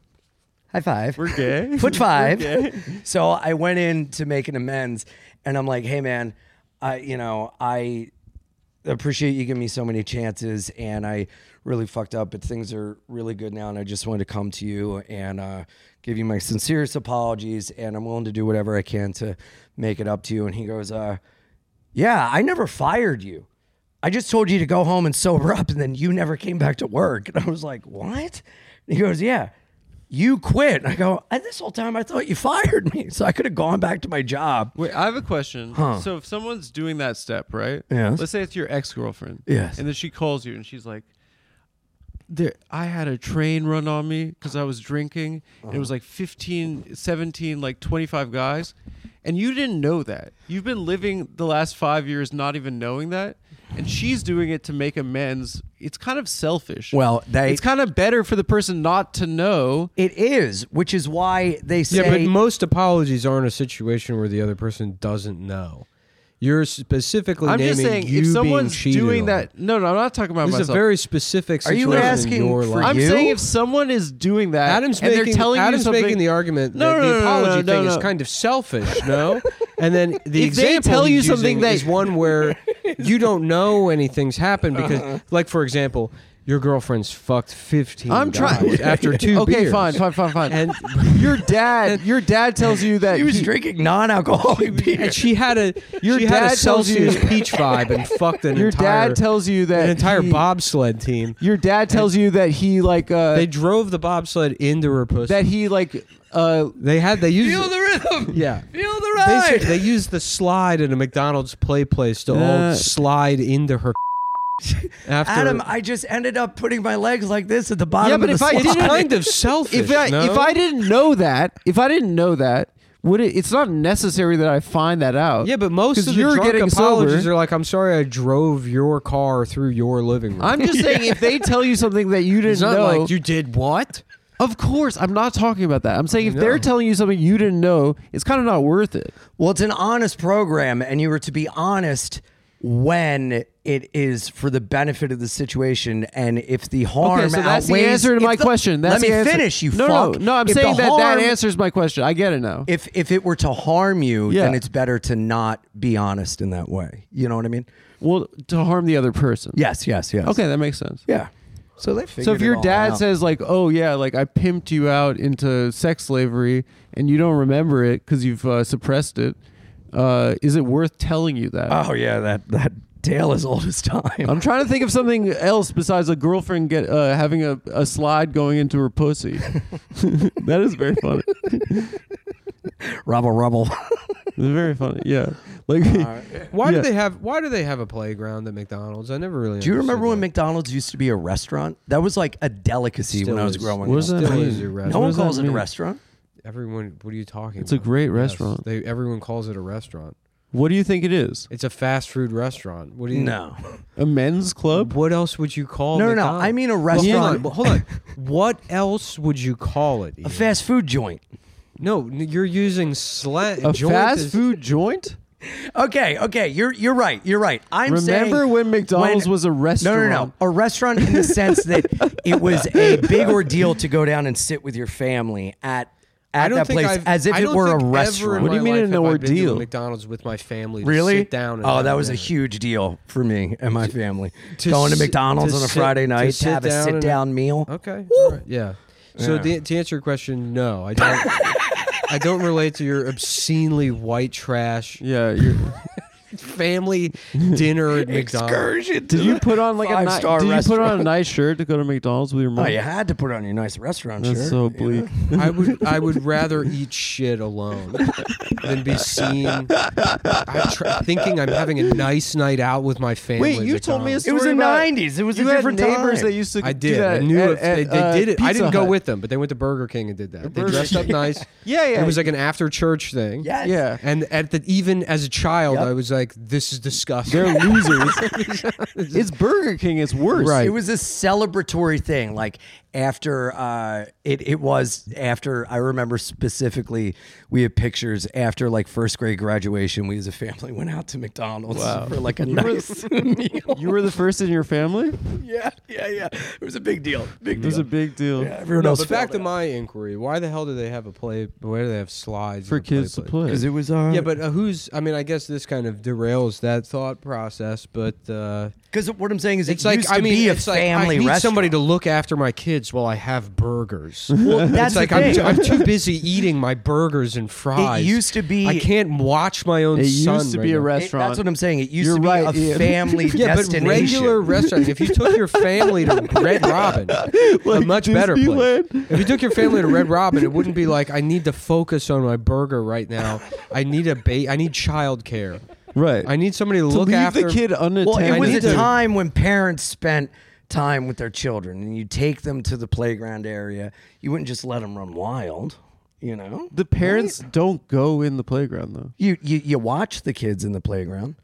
High five.
We're gay.
Foot five.
We're gay.
So I went in to make an amends, and I'm like, hey, man, I, you know, I appreciate you giving me so many chances, and I really fucked up, but things are really good now, and I just wanted to come to you and uh, give you my sincerest apologies, and I'm willing to do whatever I can to make it up to you. And he goes, uh, yeah, I never fired you. I just told you to go home and sober up, and then you never came back to work. And I was like, what? And he goes, yeah, you quit. And I go, "Uh, this whole time I thought you fired me, so I could have gone back to my job.
Wait, I have a question.
Huh.
So if someone's doing that step, right?
Yes.
Let's say it's your ex-girlfriend.
Yes.
And then she calls you and she's like, there, I had a train run on me because I was drinking. And it was like fifteen, seventeen, like twenty-five guys. And you didn't know that. You've been living the last five years not even knowing that. And she's doing it to make amends. It's kind of selfish.
Well, they,
it's kind of better for the person not to know.
it is, which is why they say.
Yeah, but most apologies aren't a situation where the other person doesn't know. You're specifically
I'm
naming
just saying,
you
if someone's
being cheated
doing
on.
that, no, no, I'm not talking about
This is
myself.
a very specific
Are you
situation
asking
in your
for
life.
I'm
you?
saying if someone is doing that,
Adam's
and
making
they're telling
Adam's
you something,
making the argument
No,
that
no,
the
no, no,
apology
no,
thing
no,
is
no.
kind of selfish, no? And then the
If they
example
tell you
he's
something
using
that-
is one where you don't know anything's happened because, like for example, your girlfriend's fucked fifteen
I'm trying
guys after two
Okay,
beers.
fine, fine, fine, fine.
And
your dad, your dad tells you that
he was
he-
drinking non-alcoholic beer.
and she had a
Your
she had
dad
a
tells you-
Celsius peach vibe and fucked an
Your
entire
dad tells you that
an entire
he-
bobsled team.
Your dad tells you that he like uh,
They drove the bobsled into her pussy.
that he like uh,
they had they used
Feel the rhythm.
yeah.
Feel the
They,
ride.
said- they used the slide at a McDonald's play place to
Uh,
all slide into her. After
Adam, I just ended up putting my legs like this at the bottom
Yeah, but
of
if
the
I
slide.
it's
didn't-
kind of selfish.
if I
no?
if I didn't know that, if I didn't know that, would it? It's not necessary that I find that out.
yeah, but most
'Cause
of the
you're
drunk
getting
apologies
sober.
are like, "I'm sorry, I drove your car through your living room."
I'm just saying if they tell you something that you didn't
it's not
know,
like you did what?
of course, I'm not talking about that. I'm saying if
No.
they're telling you something you didn't know, it's kind of not worth it.
Well, it's an honest program, and you were to be honest when it is for the benefit of the situation, and if the harm
Okay, so that's the
outweighs-
answer to
if
my
the-
question. That's
let me
the answer.
finish, you
no,
fuck.
No, no, I'm
If
saying
the
that that
harm-
answers my question. I get it now.
If if it were to harm you,
Yeah.
then it's better to not be honest in that way. You know what I mean?
Well, to harm the other person.
Yes, yes, yes.
Okay, that makes sense.
Yeah. So they figured
So if
it
your
all
dad
out.
says like, "Oh yeah, like I pimped you out into sex slavery," and you don't remember it because you've uh, suppressed it, uh, is it worth telling you that?
"Oh yeah, that that tale is old as time."
I'm trying to think of something else besides a girlfriend get uh, having a, a slide going into her pussy. That is very funny.
rubble, rubble.
It's very funny. Yeah, like
Why
Yeah.
do they have Why do they have a playground at McDonald's? I never really.
Do you remember when
understood
McDonald's used to be a restaurant? That was like a delicacy
Still
when I was
is.
growing
What
up.
does that
Still
mean?
is a
No
restaurant.
What
one
does that
calls it a
mean?
restaurant.
that? Everyone, what are you talking
It's a
about?
great
Yes,
restaurant.
They everyone calls it a restaurant.
What do you think it is?
It's a fast food restaurant. What do you?
No,
A men's club?
What else would you call?
no, no, no.
McDonald's?
I mean a
Well, hold
restaurant,
on, but hold on. What else would you call it?
a
Ian?
fast food joint.
No, n- you're using slang.
A fast food joint?
Okay, okay, you're you're right. You're right. I'm saying
Remember when McDonald's
when-
was a restaurant?
No, no, no. A restaurant in the sense that it was a big ordeal to go down and sit with your family at at
don't
that
think
place
I've-
as if
I
it
don't
were a
think ever in
restaurant.
What do you
my
mean
life
an
have I been to a
ordeal?
McDonald's with my family. To
Really?
Sit down. And
Oh,
have
that was a
dinner.
huge deal for me and my family.
To
Going to
sit-
McDonald's
to
on a
sit-
Friday
to
night to,
sit
have a
down
sit
and-
down meal.
Okay.
Woo!
All right. Yeah. So
Yeah.
the, to answer your question, no, I don't. I don't relate to your obscenely white trash
Yeah. You're,
family dinner at McDonald's.
Excursion.
did you put on like a nice?
Five-star
Did you put on a
restaurant.
nice shirt to go to McDonald's with your mom?
Oh, you had to put on your nice restaurant
That's
shirt.
so
you
bleak.
know?
I would I would rather eat shit alone than be seen I'm tr- thinking I'm having a nice night out with my family.
Wait, you told me a
McDonald's.
It was
story
the
about-
nineties. It was
You
a
had
different
neighbors
time.
that used to.
I
do
did.
that
I knew
at,
if they,
at,
they
uh,
did it. I
Pizza
didn't go
Hut.
with them, but they went to Burger King and did that. They
Burger
dressed up
King.
nice.
Yeah, yeah.
It was like an after church thing.
Yes.
yeah.
And at the even as a child,
Yep.
I was like, "This is disgusting."
They're losers. It's Burger King. It's worse.
Right.
It was a celebratory thing. Like after uh, it, it was after. I remember specifically. We had pictures after like first grade graduation. We as a family went out to McDonald's
Wow.
for like a
You were-
nice meal.
You were the first in your family.
Yeah, yeah, yeah. It was a big deal. Big
It
deal.
was a big deal
yeah, everyone
No,
else
but back to my inquiry. Why the hell do they have a play? Why do they have slides
for
and a play
kids to
place?
play.
because it was. Uh,
Yeah, but uh, who's? I mean, I guess this kind of derails that thought process. But uh,
because what I'm saying is,
it's
it
like
used
I
to
mean,
be a
it's like
family
I need
restaurant.
somebody to look after my kids while I have burgers.
Well, that's
it's like
the
I'm,
thing.
too, I'm too busy eating my burgers and fries.
It used to be.
I can't watch my own
It
son.
used to
right
be a
now.
It-
restaurant.
that's what I'm saying. It used
You're
to be
right,
a
Ian.
family
Yeah, but
destination.
regular restaurant. If you took your family to Red Robin, a
Like
much better place.
Disneyland.
If you took your family to Red Robin, it wouldn't be like I need to focus on my burger right now. I need a ba- I need childcare.
Right.
I need somebody to,
to
look
leave
after
the kid unattended.
Well, it
I
was
need
a
to-
time when parents spent time with their children, and you take them to the playground area. You wouldn't just let them run wild, you know.
The parents don't go in the playground though.
You you you watch the kids in the playground,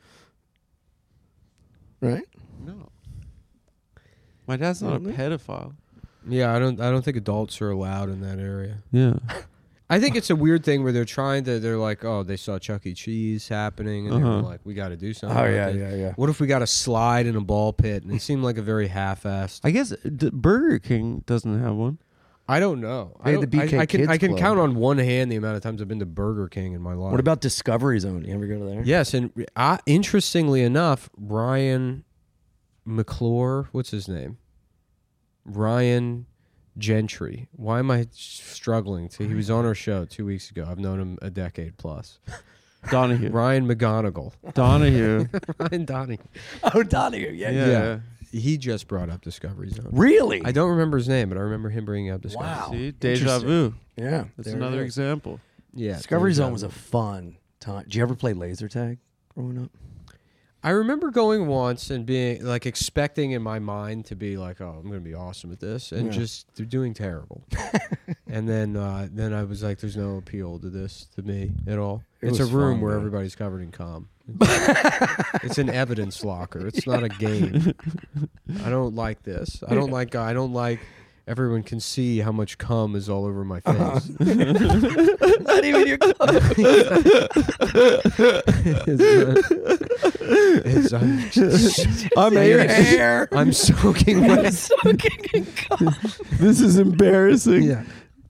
right?
No. My dad's not
Really?
a pedophile.
Yeah, I don't. I don't think adults are allowed in that area.
Yeah.
I think it's a weird thing where they're trying to. They're like, oh, they saw Chuck E. Cheese happening, and they're
Uh-huh.
like, we got to do something.
Oh
about
yeah,
this.
yeah, yeah.
What if we got a slide in a ball pit? And it seemed like a very half-assed.
I guess d- Burger King doesn't have one.
I don't know.
They
I,
had the
don't-
B K
I, I can
Kids
I can
Club.
count on one hand the amount of times I've been to Burger King in my life.
What about Discovery Zone? You ever go to there?
Yes, and uh, interestingly enough, Ryan McClure, what's his name? Ryan Gentry. Why am I struggling to? He was on our show two weeks ago. I've known him a decade plus.
Donahue.
Ryan McGonigal.
Donahue.
Ryan Donnie.
Oh, Donahue. Yeah.
Yeah.
Yeah. He just brought up Discovery Zone.
Really?
I don't remember his name, but I remember him bringing up Discovery.
Wow.
See, deja
Interesting.
vu.
Yeah.
That's
there it
another
is.
example.
Yeah,
Discovery
there's
Zone
that
was a
one.
fun time. Did you ever play laser tag growing up?
I remember going once and being like expecting in my mind to be like, "Oh, I'm going to be awesome at this," and
Yeah.
just doing terrible. and then, uh, then I was like, "There's no appeal to this to me at all."
It
It's a
was
room
fun,
where
though.
everybody's covered in cum. It's, it's an evidence locker. It's not a game. I don't like this. I don't like. I don't like. Everyone can see how much cum is all over my face.
Not even your
It's, I'm, just,
I'm
your
Aaron.
hair.
I'm soaking wet.
Soaking in cum.
This is embarrassing.
Yeah.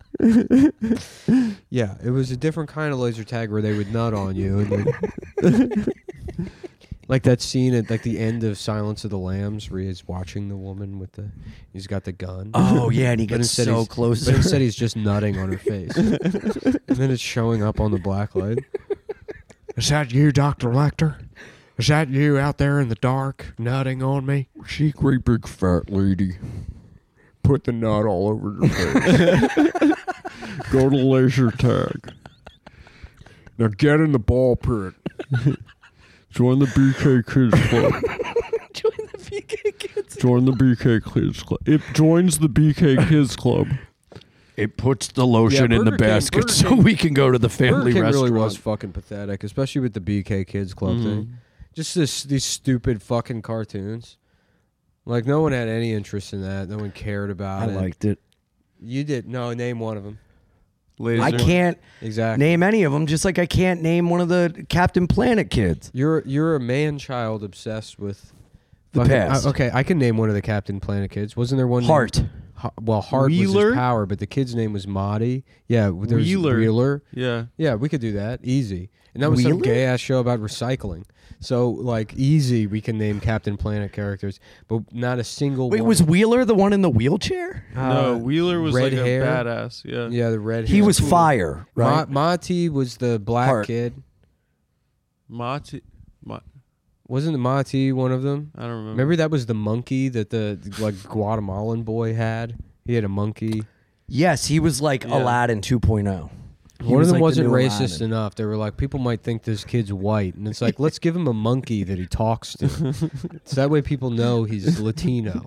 Yeah, it was a different kind of laser tag where they would nut on you, and then- like that scene at like the end of Silence of the Lambs where he's watching the woman with the, he's got the gun.
Oh yeah, and he
But
gets
instead
so
he's-
close.
But instead he's just nutting on her face, and then it's showing up on the black light. Is that you, Doctor Lecter? Is that you out there in the dark nutting on me?
She great big fat lady. Put the nut all over your face. Go to laser tag. Now get in the ball pit. Join the B K Kids Club.
Join the B K Kids.
Join the B K Kids Club. It joins the B K Kids Club. It puts the lotion
Yeah,
in the
Burger King-
basket
Burger
so
King-
we can go to the
Burger
family
King
restaurant.
really was fucking pathetic, especially with the B K Kids Club
Mhm.
thing. Just this these stupid fucking cartoons. Like no one had any interest in that. No one cared about
I
it.
liked it.
You did. No, name one of them.
Laser.
I can't
Exactly.
name any of them, just like I can't name one of the Captain Planet kids.
You're you're a man child obsessed with
The
fucking-
past.
I- okay, I can name one of the Captain Planet kids. Wasn't there one?
Heart.
named- Ho- well, Hart was
Wheeler?
his power, but the kid's name was Marty. Yeah, there's
Wheeler.
Wheeler.
Yeah.
Yeah, we could do that. Easy. And that was some
Wheeler?
gay ass show about recycling. So, like, easy, we can name Captain Planet characters, but not a single
Wait,
one.
was Wheeler the one in the wheelchair?
no,
Uh,
Wheeler was
red
like
hair.
a badass. Yeah.
Yeah, the red
He
hair.
was fire, right?
Ma- Marty was the black
Hart.
kid.
Mati. Ma-
Wasn't Marty one of them?
I don't remember.
Remember that was the monkey that the like Guatemalan boy had? He had a monkey.
Yes, he was like
Yeah.
Aladdin two point oh. He
One of
was
them
like the
wasn't
new
racist
Aladdin.
enough. They were like, people might think this kid's white, and it's like, let's give him a monkey that he talks to, so that way people know he's Latino.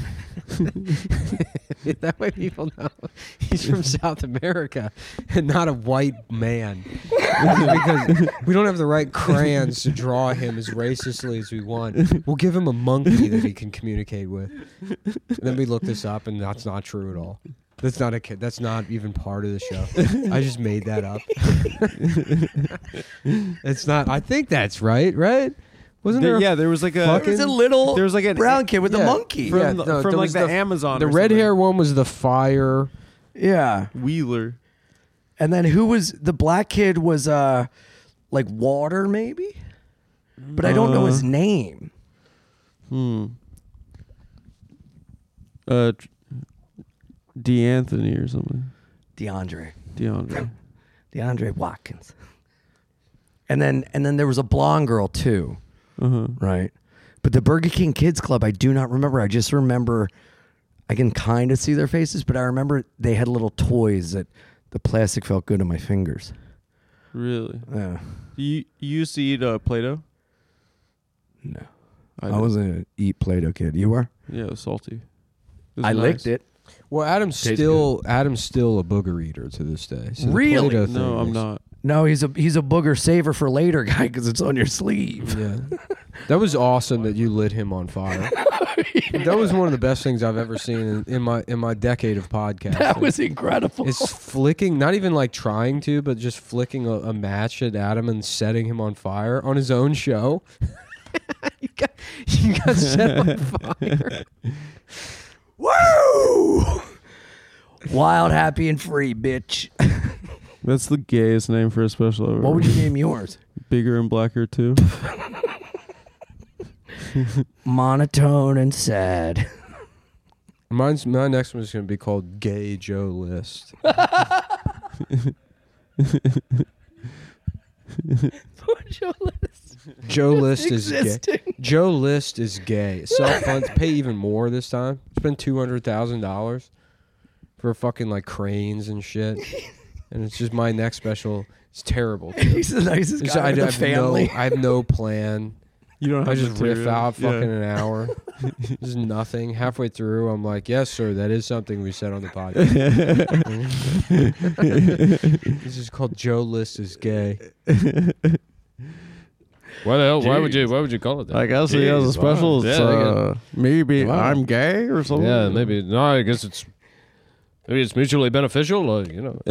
That way people know he's from South America and not a white man. Because we don't have the right crayons to draw him as racistly as we want. We'll give him a monkey that he can communicate with. And then we look this up, and that's not true at all. That's not a kid. That's not even part of the show. I just made that up. It's not. I think that's right. Right? Wasn't
There-
there?
yeah, there was like a
There was a little
there was like an
brown kid with
yeah,
a monkey.
from
Yeah,
the,
no,
from
there
like
was
the,
the-
Amazon.
the
or
red
something.
hair one was the fire.
Yeah.
Wheeler.
And then who was the black kid was uh like Water maybe? But I don't know his
Uh,
name.
Hmm. Uh, D'Anthony or something.
DeAndre.
DeAndre.
DeAndre Watkins. And then and then there was a blonde girl too,
Uh huh.
right? But the Burger King Kids Club, I do not remember. I just remember I can kind of see their faces, but I remember they had little toys that the plastic felt good on my fingers.
Really?
Yeah.
You, you used to eat uh, Play-Doh?
No.
I,
I,
did.
wasn't an eat Play-Doh kid. You were?
Yeah, it was salty. It was
I
nice.
licked it.
Well, Adam's
Tastes
still Adam's still a booger eater to this day. So the
Really?
Play-Doh
No,
thing
I'm
is-
not.
No, he's a he's a booger saver for later guy because it's on your sleeve.
Yeah, that was awesome that you lit him on fire. That was one of the best things I've ever seen in, in my in my decade of podcasting.
That was incredible.
It's flicking, not even like trying to, but just flicking a, a match at Adam and setting him on fire on his own show. you, got, you got set on fire.
Woo! Wild, happy, and free, bitch.
That's the gayest name for a special ever.
What would you name yours?
Bigger and blacker too?
Monotone and sad.
Mine's my next one is going to be called Gay Joe List. Joe List is gay.
Existing.
Joe List is gay. Self funds pay even more this time. Spend two hundred thousand dollars for fucking like cranes and shit. And it's just my next special. It's terrible. too.
He's the nicest
It's-
guy
I,
in the
have
family.
no, I have no plan.
You don't
I
have
just riff
material.
out
Yeah.
fucking an hour. Just nothing. Halfway through, I'm like, yes, sir, that is something we said on the podcast. This is called Joe List is gay.
Why the hell? Why would you? Why would you call it that?
I guess he has a
Jeez, wow.
special. It's,
Yeah, they got-
uh, maybe
Wow.
I'm gay or something.
yeah, maybe. No, I guess it's maybe it's mutually beneficial. Uh, you know,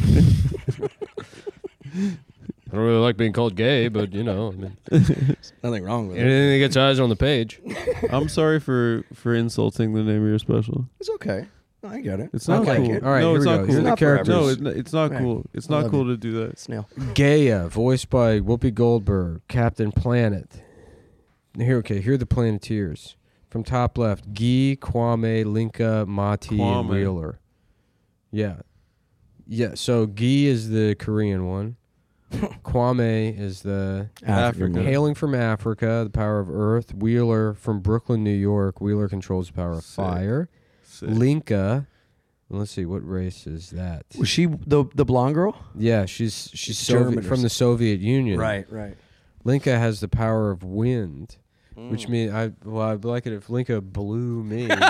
I don't really like being called gay, but you know, I mean,
Nothing wrong with it.
anything that gets eyes on the page.
I'm sorry for for insulting the name of your special.
It's okay. I get it.
It's
I
not
like
cool.
it.
All right,
no,
here
it's
we
not
go.
cool.
Here are the
Not for
characters.
No, it's not, it's not
Right.
cool. It's
I
not
love
cool
you.
to do that.
Snail.
Gaia, voiced by Whoopi Goldberg, Captain Planet. Here, okay, here are the Planeteers. From top left, Guy, Kwame, Linka, Mati, and
Kwame.
Wheeler. Yeah. Yeah, so Guy is the Korean one. Kwame is the
Africa.
hailing from Africa, the power of Earth. Wheeler from Brooklyn, New York. Wheeler controls the power of
Sick.
fire.
Sick.
Linka, let's see, what race is that?
Was she the the blonde girl?
Yeah, she's she's
German
Soviet,
or
from the Soviet Union.
right.
Linka has the power of wind,
Mm.
which means I well I'd like it if Linka blew me like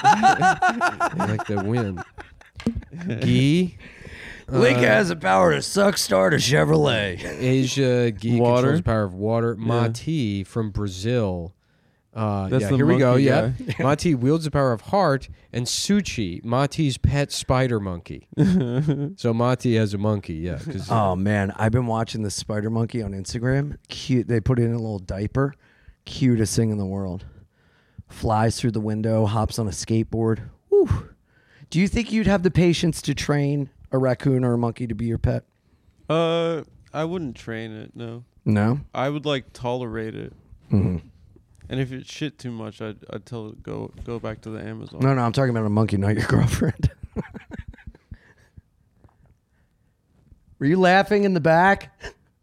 the wind. Guy,
Linka
uh,
has the power to suck start a Chevrolet.
Asia, Guy
Water.
controls the power of water. Mati from Brazil. Uh,
That's
yeah,
the
here we go.
monkey
Yeah,
guy.
Mati wields the power of heart, and Suchi, Mati's pet spider monkey. So Mati has a monkey. Yeah, 'cause-
Oh man, I've been watching the spider monkey on Instagram. Cute. They put it in a little diaper. Cutest thing in the world. Flies through the window. Hops on a skateboard. Woo. Do you think you'd have the patience to train a raccoon or a monkey to be your pet?
Uh, I wouldn't train it. No,
No.
I would like tolerate it.
Mm-hmm.
And if it shit too much, I'd I'd tell it go go back to the Amazon.
No, no, I'm talking about a monkey, not your girlfriend. Were you laughing in the back?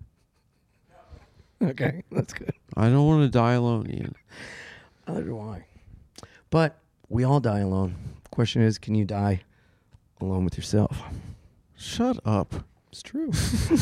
Okay, that's good.
I don't want to die alone, Ian.
Neither do I. But we all die alone. Question is, can you die alone with yourself?
Shut up.
It's true.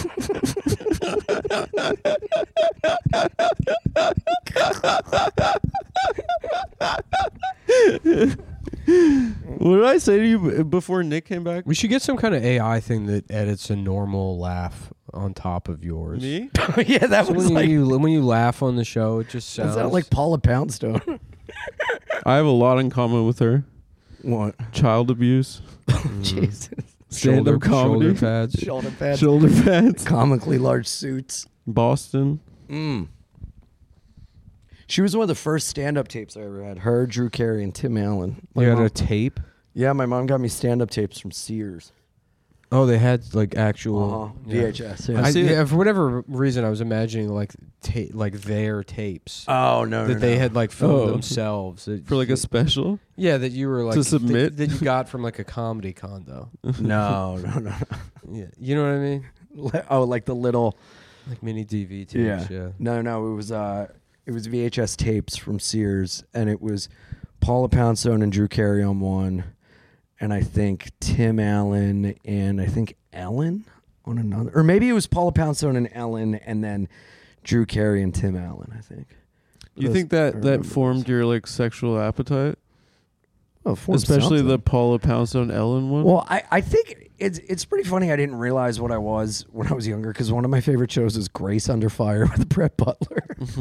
What did I say to you b- before Nick came back?
We should get some kind of A I thing that edits a normal laugh on top of yours.
Me?
Yeah, that
So
was
when
like,
you when you laugh on the show, it just
that
sounds
sounded like Paula Poundstone.
I have a lot in common with her.
What?
Child abuse,
Jesus.
stand-up
shoulder,
comedy,
shoulder pads.
Shoulder pads.
shoulder pads,
Comically large suits.
Boston.
Mm. She was one of the first stand-up tapes I ever had. Her, Drew Carey, and Tim Allen. My
You had
mom-
a tape.
yeah, my mom got me stand-up tapes from Sears.
Oh, they had like actual
Uh-huh.
yeah.
V H S.
I,
Yeah.
see
yeah,
it.
for whatever reason, I was imagining like ta- like their tapes
Oh no, no,
that they
no.
had like filmed
Oh.
themselves that-
For like a special?
yeah that you were like
To
that-
submit?
that, you got from like a comedy condo.
No, no, no.
Yeah, you know what I mean?
no. Oh, like the little.
Like mini D V tapes.
Yeah.
Yeah.
No, no. It was uh, it was V H S tapes from Sears, and it was Paula Poundstone and Drew Carey on one, and I think Tim Allen and I think Ellen on another, or maybe it was Paula Poundstone and Ellen, and then Drew Carey and Tim Allen. I think.
You
Those-
think
I
that
remember
that formed
those.
your like sexual appetite?
Oh, formed
Especially the
something.
Paula Poundstone Ellen one?
Well, I, I think it's it's pretty funny. I didn't realize what I was when I was younger because one of my favorite shows is Grace Under Fire with Brett Butler.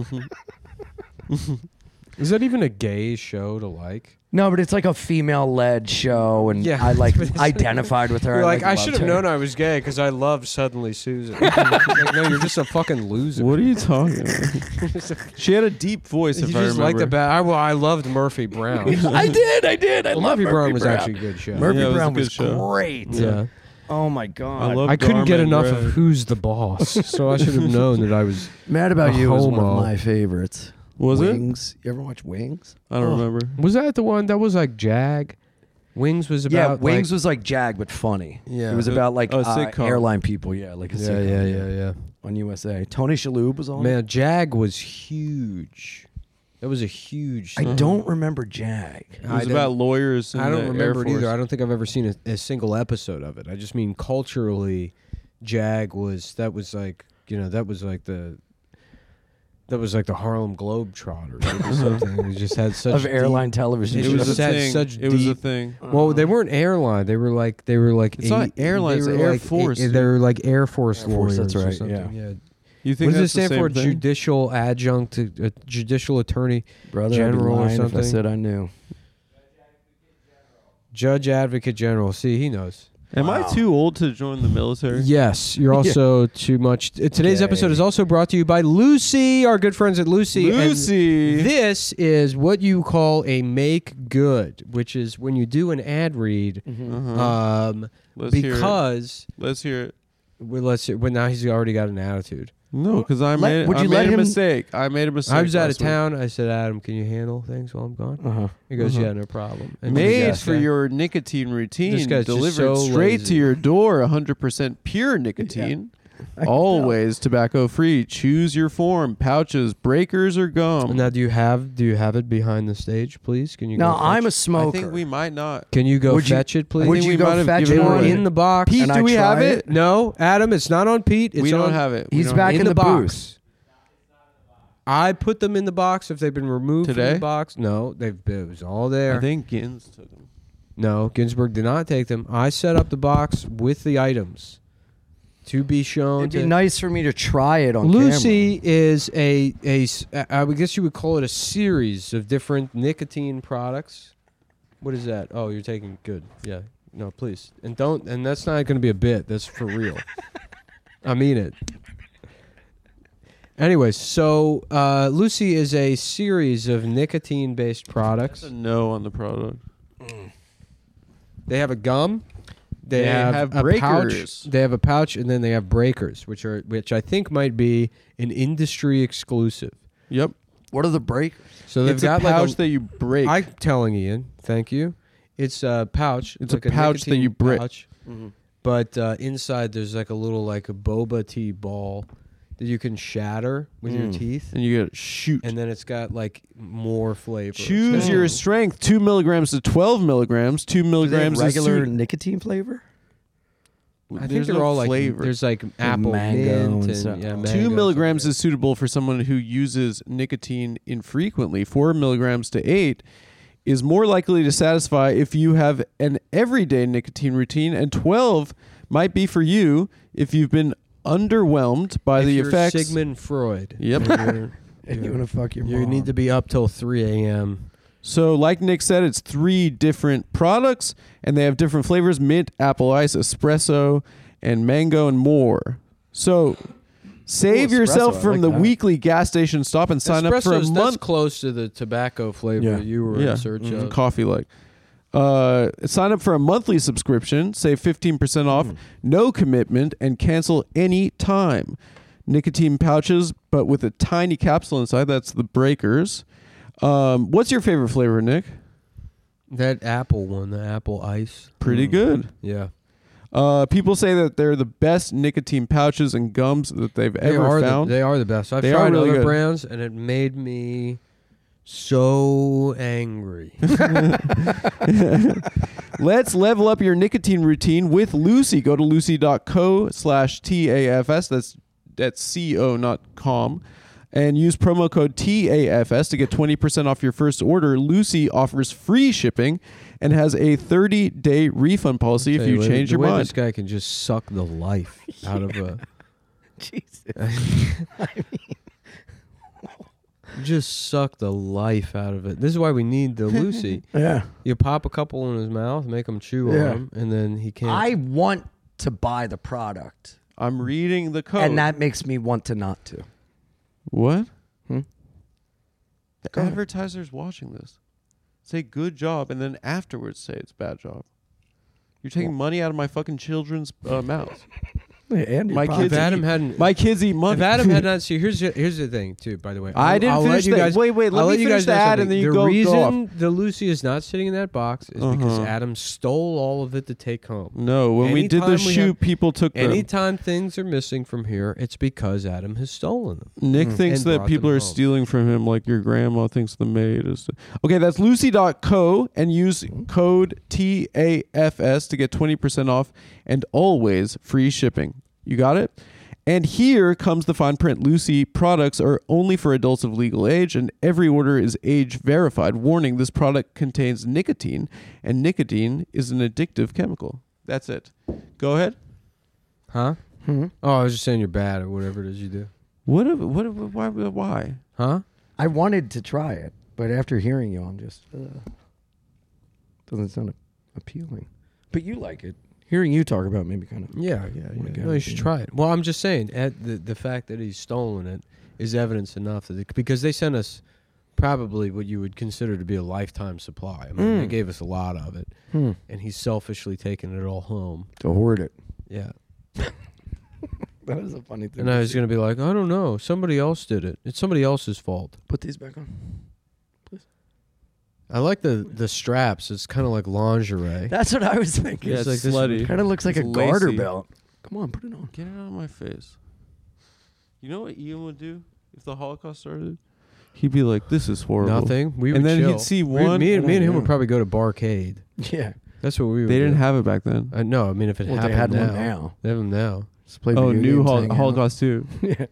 Is that even a gay show to like?
No, but it's like a female-led show, and
Yeah.
I like
But it's-
identified with her.
You're like, I
loved
should have
her.
known I was gay because I loved Suddenly Susan. Like, no, you're just a fucking loser.
What are you talking about? She had a deep voice,
You
if
just
I remember.
like the bad. I, well, I loved Murphy Brown.
I did, I did. I
Well,
love
Murphy,
Murphy
Brown was
Brown.
actually a good show.
Murphy
Yeah, it was a
Brown
good
was
show.
great.
yeah.
Oh my god.
I love
I couldn't get
Garment
enough
Red.
of Who's the Boss, so I should have known that I was.
Mad About
a
You was one
homo.
of my favorites.
Was it?
Wings. You ever watch Wings?
I don't
Oh.
remember.
Was that the one that was like Jag? Wings was
Yeah,
about.
Wings
like,
was like Jag but funny.
Yeah.
It was about like
A
uh,
sitcom.
airline people. Yeah, like a
Yeah,
sitcom,
yeah, yeah, yeah.
on U S A. Tony Shalhoub was on. it.
Man, Jag was huge. That was a huge.
I
thing.
don't remember Jag.
It
I
was
don't-
about lawyers in
I don't
the
remember
Air
it either.
Force.
I don't think I've ever seen a, a single episode of it. I just mean culturally, Jag was that was like you know that was like the that was like the Harlem Globetrotters or something. It just had such
Of
deep-
airline television.
It
It was
just
a
had
thing.
such
It was a
deep-
thing.
Well, they weren't airline. They were like they were like
It's not
eight-
airline,
they
it's
were
Air
like-
Force,
They were like Air Force
Air Force,
lawyers.
that's
or
right,
something.
yeah.
You think
What does it
that's the
stand
same
for?
thing?
Judicial adjunct, uh, judicial attorney,
Brother,
General or
I'd be lying if I
something?
said I knew.
judge, advocate general. See, he knows.
Am
Wow.
I too old to join the military?
Yes, you're also too much. uh, Today's
Gay.
episode is also brought to you by Lucy, our good friends at Lucy. and
Lucy.
this is what you call a make good, which is when you do an ad read.
Uh-huh.
Um,
Let's hear it.
because
Let's hear it.
well, let's. Well, now he's already got an attitude.
No, because I
Let-
made,
would
I
you
made
let
a
him-
mistake. I made a mistake.
I was out of
last week.
town. I said, Adam, can you handle things while I'm gone?
Uh-huh.
He goes,
Uh-huh.
yeah, no problem. And
Made
this
for
guy-
your nicotine routine,
This guy's just
delivered
so
straight
lazy.
to your door, one hundred percent pure nicotine. Always tobacco free. Choose your form: pouches, breakers, or gum.
Now, do you have do you have it behind the stage, please? Can you?
No,
go
I'm a
fetch-
smoker.
I think we might not.
Can you go
Would you-
fetch it, please?
Would
think
you
we
go
might have
fetch
given
it
They
it
were
away.
in the box.
Pete,
And
do
I
we have
try
it?
it?
No, Adam, it's not on Pete. It's
we don't
on,
have it. We
He's
don't
back
have
in
in
the
the
booth.
box. I put them in the box. If they've been removed from
Today?
the box, no, they've been, it was all
it.
there.
I think Gins took them.
No, Ginsburg did not take them. I set up the box with the items to be shown.
It'd be
to
nice for me to try it on
Lucy is a a s- I would guess you would call it a series of different nicotine products. What is that? Oh, you're taking good. Yeah. No, please. And don't and that's not going to be a bit. That's for real. I mean it. Anyways, so uh, Lucy is a series of nicotine-based products.
That's a no on the product.
They have a gum. They,
They
have,
have
a
breakers.
pouch. They have a pouch, and then they have breakers, which are which I think might be an industry exclusive.
Yep.
What are the breakers?
So they've
It's
got
a pouch
like a,
that you break.
I'm telling Ian, thank you. It's a pouch.
It's a
like
pouch that
nicotine
you break.
pouch,
Mm-hmm.
but uh, inside there's like a little like a boba tea ball that you can shatter with your
Mm.
teeth,
and you gotta shoot.
and then it's got like more flavor.
Choose
It's
your
got-
strength. Two milligrams to twelve milligrams. Two
Do they have
milligrams
regular
is
nicotine flavor?
I think
There's
they're
no
all like
flavor.
there's like apple
mango
mint
and
and,
stuff.
yeah,
Two
mango,
Two milligrams
something.
is suitable for someone who uses nicotine infrequently. Four milligrams to eight is more likely to satisfy if you have an everyday nicotine routine, and twelve might be for you if you've been underwhelmed by
If
the
you're
effects.
Sigmund Freud.
Yep.
and you're-
And you
you're-
want to fuck your
you
mom.
need to be up till three a.m.
So, like Nick said, it's three different products, and they have different flavors: mint, apple ice, espresso, and mango, and more. So, save
Ooh,
yourself
espresso, I
from
like
the
that.
weekly gas station stop and sign up for a
Espresso's- that's
month.
close to the tobacco flavor
Yeah.
you were
Yeah,
in search
Mhm.
of.
coffee like. Uh, sign up for a monthly subscription, save fifteen percent off,
Mm.
no commitment, and cancel any time. Nicotine pouches, but with a tiny capsule inside. That's the breakers. Um, what's your favorite flavor, Nick?
That apple one, the apple ice.
Pretty
Mm.
good.
Yeah.
Uh, people say that they're the best nicotine pouches and gums that they've
They
ever
are
found.
The, they are the best. I've
They are
tried
really
other
good.
brands, and it made me so angry.
Let's level up your nicotine routine with Lucy. Go to lucy.co slash TAFS. That's that's C O, not com. And use promo code T A F S to get twenty percent off your first order. Lucy offers free shipping and has a thirty-day refund policy if
Tell
you
what,
change
the
your
way
mind.
This guy can just suck the life out of a.
Jesus.
Just suck the life out of it. This is why we need the Lucy.
Yeah.
You pop a couple in his mouth, make him chew
Yeah.
on them, and then he can't.
I want to buy the product,
I'm reading the code.
and that makes me want to not to.
what?
Hmm?
The
Go ahead.
advertiser's watching this. Say good job, and then afterwards say it's bad job. You're taking money out of my fucking children's uh, mouths.
And
My
if
kids
Adam
eat-
hadn't,
My kids eat money.
if Adam had not see, here's the- here's the thing too. By the way,
I
I'll-
didn't
I'll
finish
let you
the-
guys.
wait, wait, let
I'll
me
let you
finish
guys
the
know
ad
something.
and then you
the
go- go
reason the Lucy is not sitting in that box is because
Uh-huh.
Adam stole all of it to take home.
No, when we did the
Anytime we
shoot,
have-
people took them.
Anytime things are missing from here, it's because Adam has stolen them.
Nick
Mm.
thinks
And
that
brought
people
them
are
home.
stealing from him like your grandma thinks the maid is. Okay, that's lucy dot co and use code T A F S to get twenty percent off and always free shipping. You got it? And here comes the fine print. Lucy products are only for adults of legal age, and every order is age verified. Warning, this product contains nicotine, and nicotine is an addictive chemical. That's it. Go ahead.
Huh?
Hmm?
Oh, I was just saying you're bad or whatever it is you do.
What? if- What? if- Why? Why?
Huh?
I wanted to try it, but after hearing you, I'm just uh, doesn't sound appealing. But you like it. Hearing you talk about it made me kind of
Yeah, yeah,
wanna
yeah.
get
No,
it,
you should
yeah.
try it. Well, I'm just saying, at the the fact that he's stolen it is evidence enough that it, because they sent us probably what you would consider to be a lifetime supply. I mean, they
Mm.
gave us a lot of it,
hmm.
and he's selfishly taken it all home.
to hoard it.
Yeah,
That is a funny thing.
and I was gonna be like, I don't know, somebody else did it. It's somebody else's fault.
put these back on.
I like the the straps. It's kind of like lingerie.
That's what I was thinking.
Yeah,
It's
it's
like this-
slutty.
Kind of looks like
It's
a garter
lacy.
belt. Come on, put it on.
Get it out of my face. You know what Ian would do if the Holocaust started? He'd be like, "This is horrible."
Nothing. We
And
would
then he'd
chill.
see
We-
one-
Me, and me and him
Yeah.
would probably go to Barcade.
Yeah.
That's what we would.
They didn't
do.
have it back then.
Uh, no, I mean if it
Well,
happened
they had
now,
one now.
they have them now.
Just play
Oh,
video
new
games,
hol-
hang out.
Holocaust too.
Yeah.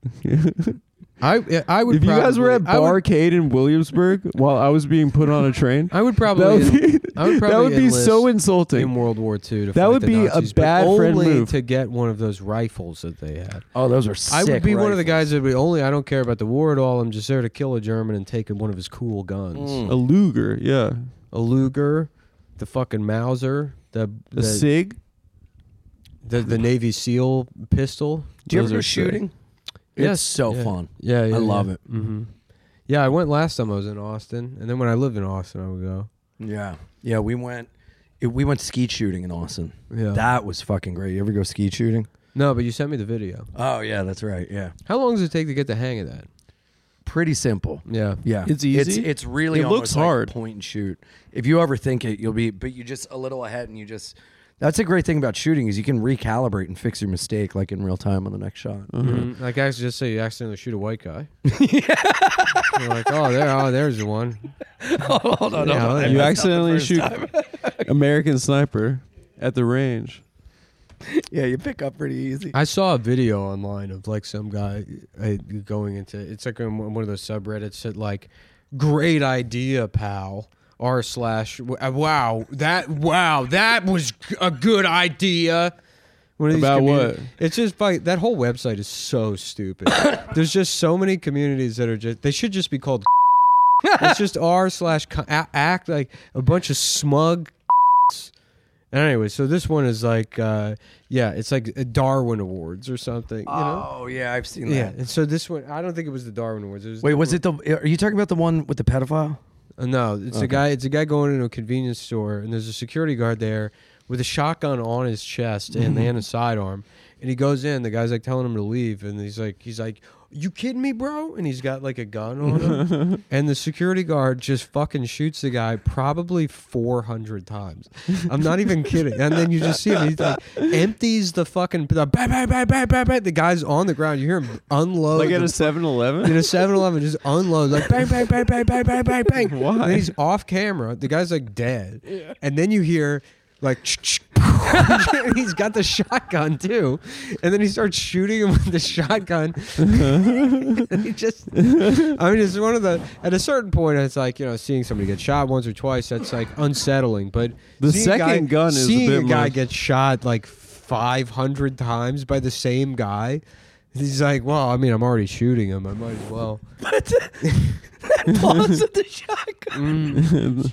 I I would.
If you guys were at
probably- I would-
Barcade in Williamsburg while I was being put on a train,
I would
that
probably.
would be,
I would
that
probably
would be so
enlist
insulting.
in World War Two to
That
fight
would
the
be a
Nazis, but
bad friend
only
move.
to get one of those rifles that they had.
Oh, those are sick
I would be one of the
rifles.
guys that would be only. I don't care about the war at all. I'm just there to kill a German and take one of his cool guns.
Mm.
A Luger, yeah.
A Luger, the fucking Mauser, the
A
the,
Sig.
the the Navy SEAL pistol.
Do you
Those
ever go
are sick.
shooting?
Yes,
It's so
yeah.
fun.
Yeah, yeah
I love
yeah.
it.
Mm-hmm. Yeah, I went last time I was in Austin, and then when I lived in Austin, I would go.
Yeah. Yeah, we went It, we went skeet shooting in Austin.
Yeah.
That was fucking great. You ever go skeet shooting?
No, but you sent me the video.
Oh yeah, that's right. Yeah,
How long does it take to get the hang of that?
pretty simple.
Yeah.
Yeah,
It's easy?
It's, it's really
It looks
almost like
hard.
point and shoot. If you ever think it, you'll be. But you just a little ahead, and you just. That's a great thing about shooting is you can recalibrate and fix your mistake like in real time on the next shot.
Mm-hmm. Like I just say you accidentally shoot a white guy. yeah. You're like, oh, there, oh, there's the one.
Hold on,
Yeah,
hold on.
You
That's not the
accidentally
first
shoot
time.
American Sniper at the range.
Yeah, you pick up pretty easy.
I saw a video online of like some guy uh, going into it's like on one of those subreddits that like, great idea, pal. R slash wow that wow that was a good idea. One of these
About
communi-
what?
It's just like that whole website is so stupid. There's just so many communities that are just they should just be called. It's just r slash co- a- act like a bunch of smug. And anyway, so this one is like uh, yeah, it's like a Darwin Awards or something. You know?
Oh yeah, I've seen that.
Yeah, and so this one I don't think it was the Darwin Awards. It was
Wait, was it the? Are you talking about the one with the pedophile?
Uh, no, it's a guy. It's a guy going into a convenience store, and there's a security guard there with a shotgun on his chest and and a sidearm. And he goes in. The guy's like telling him to leave, and he's like, he's like, "You kidding me, bro?" And he's got like a gun on him. And the security guard just fucking shoots the guy probably four hundred times. I'm not even kidding. And then you just see him. He's like empties the fucking the bang bang bang bang bang bang. The guy's on the ground. You hear him unload
Like at
the
a seven eleven?
in a seven eleven just unloads like bang bang bang bang bang bang bang bang.
Why?
And then he's off camera. The guy's like dead. Yeah. And then you hear like and he's got the shotgun too. And then he starts shooting him with the shotgun. And he just I mean it's one of the at a certain point it's like, you know, seeing somebody get shot once or twice, that's like unsettling. But
The
seeing a
second
guy,
gun is a
seeing
bit
a guy
much.
get shot like five hundred times by the same guy. He's like, well, I mean, I'm already shooting him. I might as well.
But that pause of the shotgun.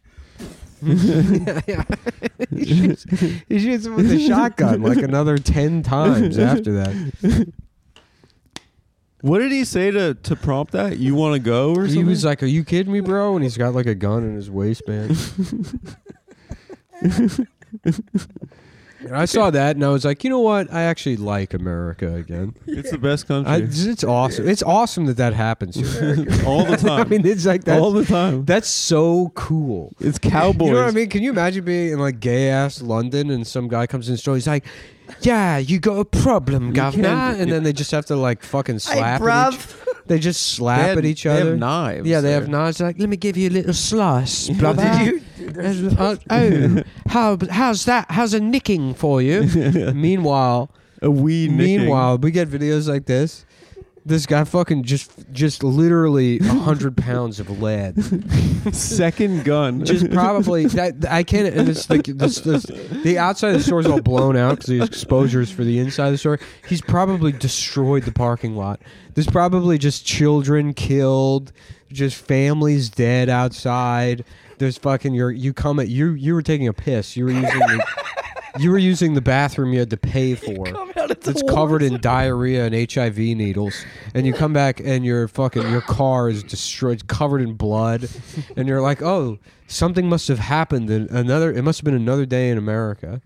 yeah, yeah. he, shoots, he shoots him with the shotgun like another ten times after that.
What did he say to, to prompt that? You want to go or something?
He was like, "Are you kidding me, bro?" And he's got like a gun in his waistband. And I saw that and I was like, you know what? I actually like America again.
It's the best country.
I, it's awesome. It's awesome that that happens here.
All the time.
I mean, it's like that's,
All the time.
That's so cool.
It's cowboys.
You know what I mean? Can you imagine being in like gay ass London and some guy comes in the store, he's like, "Yeah, you got a problem, governor,"
can't-
and then they just have to like fucking slap
Hey,
at each.
bruv.
They just slap
They had-
at each
they
other.
have knives
Yeah, they
there.
have knives. They're like, "Let me give you a little slice, brother."
Did you?
Uh, oh, how how's that? How's a nicking for you? Meanwhile,
A wee nicking.
meanwhile, we get videos like this. This guy fucking just just literally a hundred pounds of lead.
Second gun.
Just probably that I can't. And it's like this, this, the outside of the store is all blown out because the exposures for the inside of the store. He's probably destroyed the parking lot. There's probably just children killed, just families dead outside. There's fucking your you come at you you were taking a piss. You were using the, you were using the bathroom you had to pay for. It's covered in diarrhea and H I V needles, and you come back and your fucking your car is destroyed, covered in blood, and you're like, oh, something must have happened. In another, it must have been another day in America.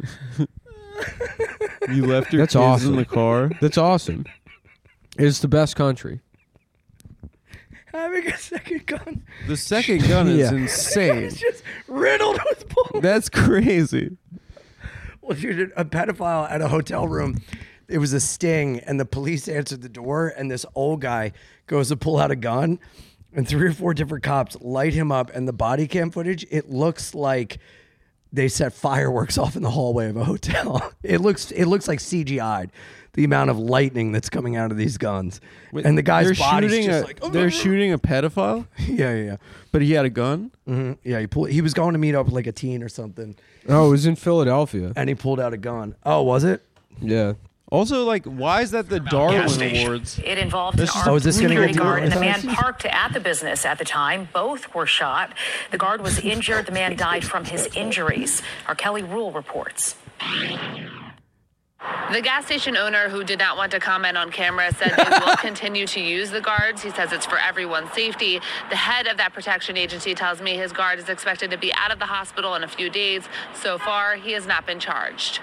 You left your
That's
kids
awesome.
in the car.
That's awesome. It's the best country.
Having a second gun.
The second gun is
Yeah.
insane.
It's just riddled with bullets.
That's crazy.
Well, dude, a pedophile at a hotel room. It was a sting, and the police answered the door, and this old guy goes to pull out a gun, and three or four different cops light him up, and the body cam footage, it looks like they set fireworks off in the hallway of a hotel. It looks it looks like C G I'd, the amount of lightning that's coming out of these guns. and the guy's
they're
body's
shooting
just
a,
like,
they're shooting a pedophile,
yeah, yeah, yeah.
but he had a gun.
hmm Yeah, he pulled, he was going to meet up with like a teen or something,
Oh, it was in Philadelphia.
and he pulled out a gun. Oh, was it?
Yeah.
Also, like, why is that the Darwin Awards?
It involved an
This is-
Oh,
armed
is this gonna
security
get
guard and the man
demonetized?
parked at the business at the time. Both were shot. The guard was injured. The man died from his injuries. Our Kelly Rule reports.
The gas station owner, who did not want to comment on camera, said they will continue to use the guards. He says it's for everyone's safety. The head of that protection agency tells me his guard is expected to be out of the hospital in a few days. So far, he has not been charged.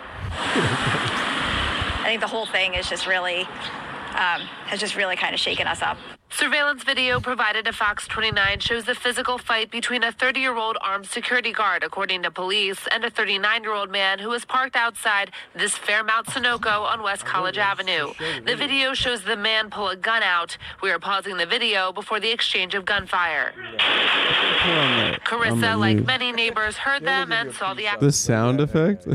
I think the whole thing is just really, um, has just really kind of shaken us up.
Surveillance video provided to Fox twenty-nine shows the physical fight between a thirty-year-old armed security guard, according to police, and a thirty-nine-year-old man who was parked outside this Fairmount Sunoco on West College Avenue. The video shows the man pull a gun out. We are pausing the video before the exchange of gunfire. Carissa, like many neighbors, heard them and saw the
The sound effect?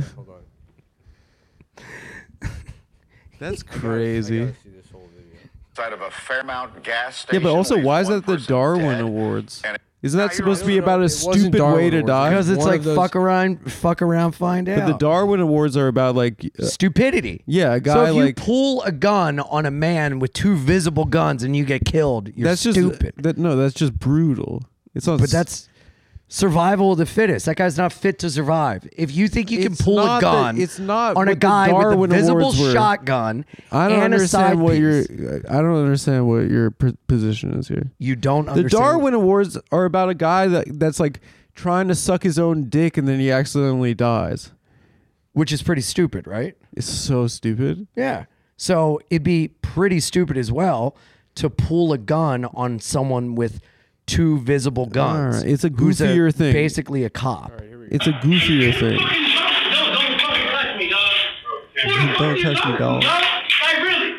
That's crazy.
Side of a Fairmount gas
Yeah,
station.
but also,
Leaves
why is
one
that the
person
Darwin
dead.
Awards?
And-
Isn't that
Now
supposed to be
you're-
about a
It wasn't
stupid
Darwin
way to
Awards.
die?
Because it's
One
like
of those-
fuck around, fuck around, find out.
But the Darwin Awards are about like, uh,
Stupidity.
yeah, a guy
So if you
like
pull a gun on a man with two visible guns and you get killed, you're
that's just
stupid.
That, no, that's just brutal. It's not.
But
s-
that's survival of the fittest. That guy's not fit to survive. If you think you can
It's
pull a
not
gun
that- it's not
on a
what the
guy with a
Darwin
visible
Awards were.
shotgun
I don't
and a side
understand what your.
piece,
I don't understand what your p- position is here.
you don't
The
understand.
Darwin Awards are about a guy that that's like trying to suck his own dick and then he accidentally dies.
which is pretty stupid, right?
It's so stupid.
Yeah. So it'd be pretty stupid as well to pull a gun on someone with two visible guns.
All right, it's a
who's
goofier thing.
Basically a cop.
It's a goofier thing.
No, don't fucking touch me, dog.
Don't touch me, dog.
No, like really.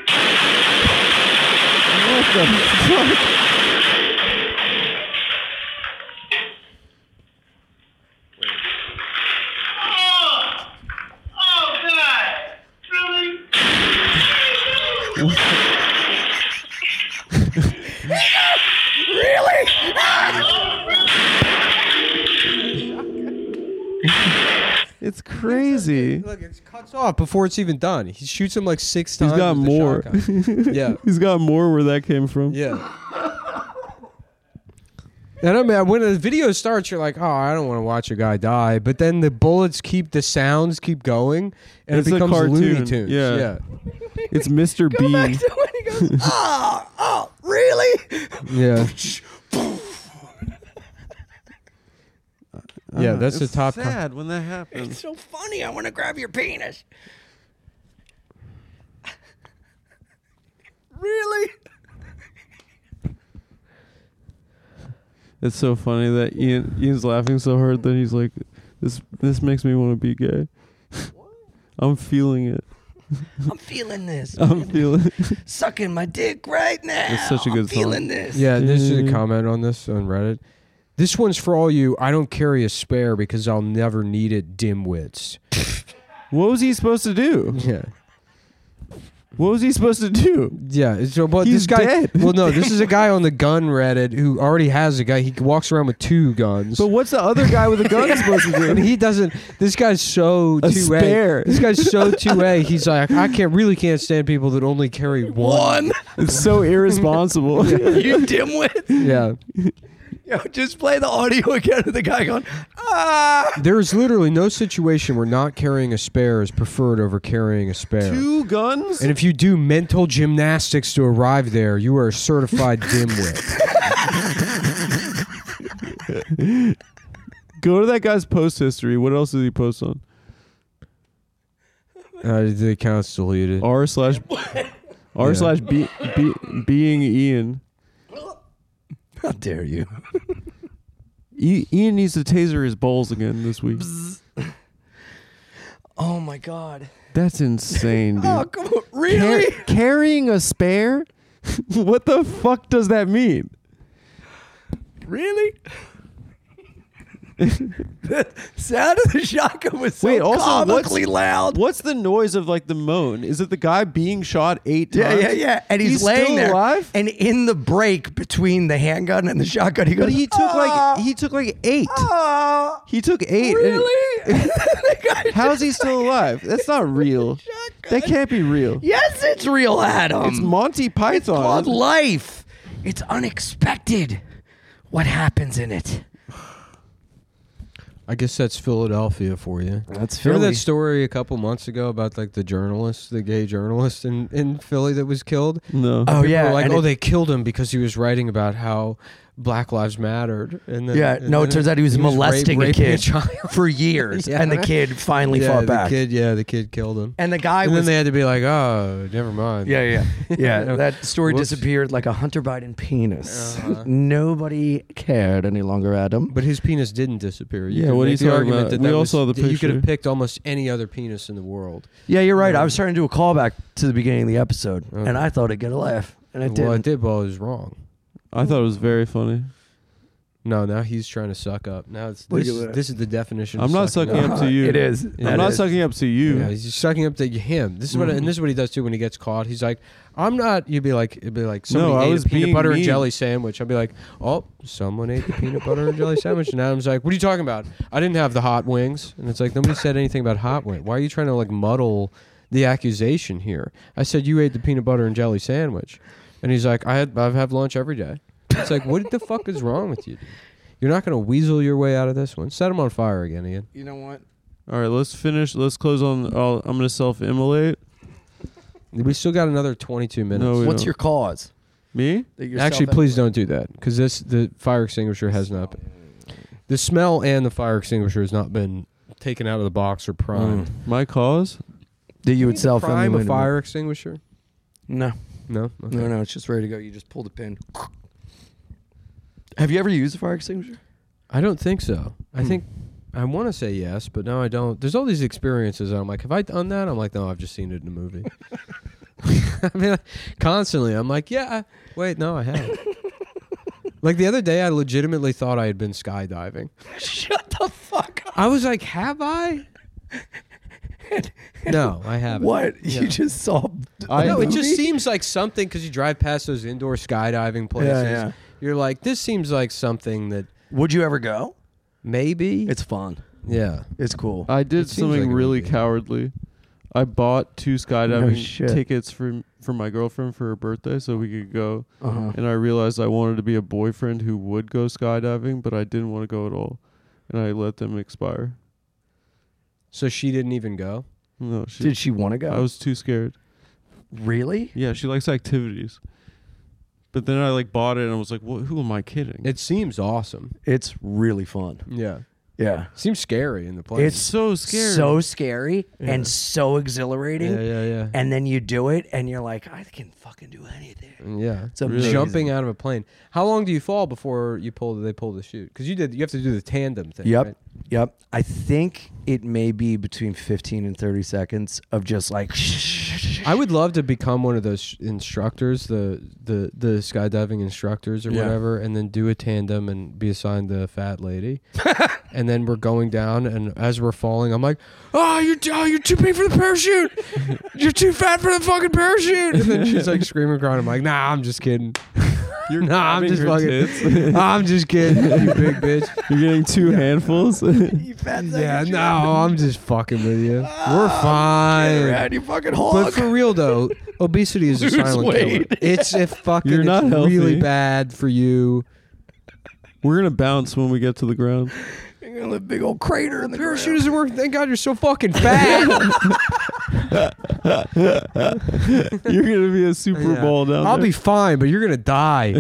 What the fuck?
Oh, oh God, really?
It's crazy.
Look, it cuts off before it's even done. He shoots him like six
He's
times.
got
with the
more.
shotgun. Yeah.
He's got more where that came from.
Yeah. And I mean, when the video starts, you're like, "Oh, I don't want to watch a guy die," but then the bullets keep, the sounds keep going, and
It's
it
a
becomes
cartoon.
Looney Tunes.
Yeah.
Yeah,
It's Mister
Go
Bean.
back to when he goes, oh, oh, really?
yeah, yeah.
Uh,
That's the
it's
top. com-
sad when that happens.
It's so funny. I want to grab your penis. Really?
It's so funny that Ian Ian's laughing so hard that he's like, "This this makes me want to be gay." I'm feeling it.
I'm feeling this.
I'm feeling.
Sucking my dick right now.
It's such a good
I'm feeling
song.
this.
Yeah, this is a
Mm.
comment on this on Reddit. This one's for all you. I don't carry a spare because I'll never need it. Dimwits.
What was he supposed to do?
Yeah.
What was he supposed to do?
Yeah, so but
He's
this guy.
dead.
Well, no, this is a guy on the gun Reddit who already has a guy. He walks around with two guns.
But what's the other guy with a gun supposed to
and
do?
he doesn't. This guy's so
A
two A.
spare.
This guy's so two A. He's like, I can't really can't stand people that only carry one.
One.
It's so irresponsible.
You dimwit.
Yeah.
Yo, just play the audio again of the guy going, ah.
There is literally no situation where not carrying a spare is preferred over carrying a spare.
Two guns?
And if you do mental gymnastics to arrive there, you are a certified dimwit.
Go to that guy's post history. What else did he post on?
Uh, the account's deleted.
R slash R
Yeah.
slash be, be, being Ian.
How dare you?
I, Ian needs to taser his balls again this week.
Oh my God.
That's insane, dude.
Oh, come on. Really?
Car- carrying a spare? What the fuck does that mean?
Really? The sound of the shotgun was so
Wait, also,
comically
what's,
loud.
What's the noise of like the moan? Is it the guy being shot eight
Yeah,
times?
yeah, yeah. And he's,
He's
laying
still
there.
alive?
And in the break between the handgun and the shotgun, he goes,
But he took
"Ah,
like he took like eight.
ah."
He took eight. and-
Really? The guy
How's he still alive? That's not real. That can't be real.
Yes, it's real, Adam.
It's Monty
It's called
Python.
life. It's unexpected. What happens in it?
I guess that's Philadelphia for you.
That's
Remember
Philly.
that story a couple months ago about like the journalist, the gay journalist in, in Philly that was killed?
No.
Oh
People
yeah,
were like,
and
oh,
it-
they killed him because he was writing about how Black Lives Mattered. And then,
yeah.
and
No,
then
it turns out he was molesting
rape-
a
raping
kid
child.
for years,
Yeah.
and the kid finally
yeah,
fought
the
back.
Kid, yeah, the kid killed him.
And the guy
And
was.
then they had to be like, oh, never mind.
yeah, yeah, yeah.
You know,
That story
whoops.
disappeared like a Hunter Biden penis.
Uh-huh.
Nobody cared any longer, Adam.
But his penis didn't disappear. You
Yeah,
could
what are
make
you
the
talking
argument
about?
that
We
that
all
was-
saw the
that You could have
picture.
picked almost any other penis in the world.
Yeah, you're right. I was trying to do a callback to the beginning of the episode,
Okay.
and I thought I'd get a laugh, and I didn't.
Well, I did, but I was wrong.
I thought it was very funny.
No, now he's trying to suck up. Now it's
Look
this,
at
is,
that.
this is the definition.
I'm
of
not
sucking
sucking up to you.
It is.
I'm
That
not
is.
sucking up to you.
Yeah, he's just sucking up to him. This is what, and this is what he does too when he gets caught. He's like, "I'm not." You'd be like, "It'd be like somebody
No, I
ate
was
a peanut
being
butter and
mean.
jelly sandwich." I'd be like, "Oh, someone ate the peanut butter and jelly sandwich." And Adam's like, "What are you talking about? I didn't have the hot wings." And it's like nobody said anything about hot wings. Why are you trying to like muddle the accusation here? I said you ate the peanut butter and jelly sandwich, and he's like, "I had I've had lunch every day." It's like, what the fuck is wrong with you, dude? You're not gonna weasel your way out of this one. Set him on fire again, Ian.
You know what?
All right, let's finish. Let's close on. I'll, I'm gonna self-immolate.
We still got another twenty-two minutes.
No, we
What's
don't.
your cause?
Me?
That you're
Actually,
self-
please don't do that because this the fire extinguisher has not. Been, the smell and the fire extinguisher has not been taken out of the box or primed.
My cause?
That you would self
Prime a fire extinguisher?
No,
No. Okay.
no, no. It's just ready to go. You just pull the pin. Have you ever used a fire extinguisher?
I don't think so. I
Hmm.
think I want to say yes, but no, I don't. There's all these experiences. And I'm like, have I done that? I'm like, no, I've just seen it in a movie. I mean, like, constantly, I'm like, yeah. Wait, no, I haven't. Like the other day, I legitimately thought I had been skydiving.
Shut the fuck up.
I was like, have I? No, I haven't.
What?
Yeah.
You just saw?
I
a
know it
movie?
just seems like something because you drive past those indoor skydiving places.
yeah.
You're like, this seems like something that
Would you ever go?
maybe.
It's fun.
yeah.
It's cool.
I did
It seems
something
like a
really
movie.
cowardly. I bought two
No
skydiving
shit.
tickets for for my girlfriend for her birthday so we could go.
Uh-huh.
And I realized I wanted to be a boyfriend who would go skydiving, but I didn't want to go at all. And I let them expire.
So she didn't even go.
No, she,
Did she want to go?
I was too scared.
really?
Yeah, she likes activities. But then I like bought it and I was like, well, who am I kidding?
It seems awesome.
It's really fun.
Yeah.
Yeah.
Seems scary in the place.
It's
so scary.
So scary
Yeah.
and so exhilarating.
yeah, yeah, yeah.
And then you do it and you're like, I can fucking do anything.
Yeah,
It's amazing.
jumping out of a plane. How long do you fall before you pull? They pull the chute because you did. You have to do the tandem thing.
Yep.
Right?
Yep. I think it may be between fifteen and thirty seconds of just like.
I would love to become one of those instructors, the the the skydiving instructors or
Yeah.
whatever, and then do a tandem and be assigned the fat lady. And then we're going down, and as we're falling, I'm like, "Oh, you're oh, you're too big for the parachute. You're too fat for the fucking parachute." And then she's like screaming, crying. I'm like, "Nah, I'm just kidding.
You're
nah, I'm
grabbing
just
her
fucking.
tits.
I'm just kidding, you big bitch."
You're getting two handfuls.
You fat
Yeah, no, I'm just fucking with you. We're
Get
fine.
around, you fucking hog.
But for real though, obesity is a
Lose
silent
weight.
killer. It's a fucking.
You're not
it's
healthy.
really bad for you.
We're gonna bounce when we get to the ground.
You're gonna leave a big old crater in the
Parachute
ground.
isn't working. Thank God you're so fucking fat.
You're gonna be a Super
Yeah.
Bowl down
I'll
there.
be fine, but you're gonna die.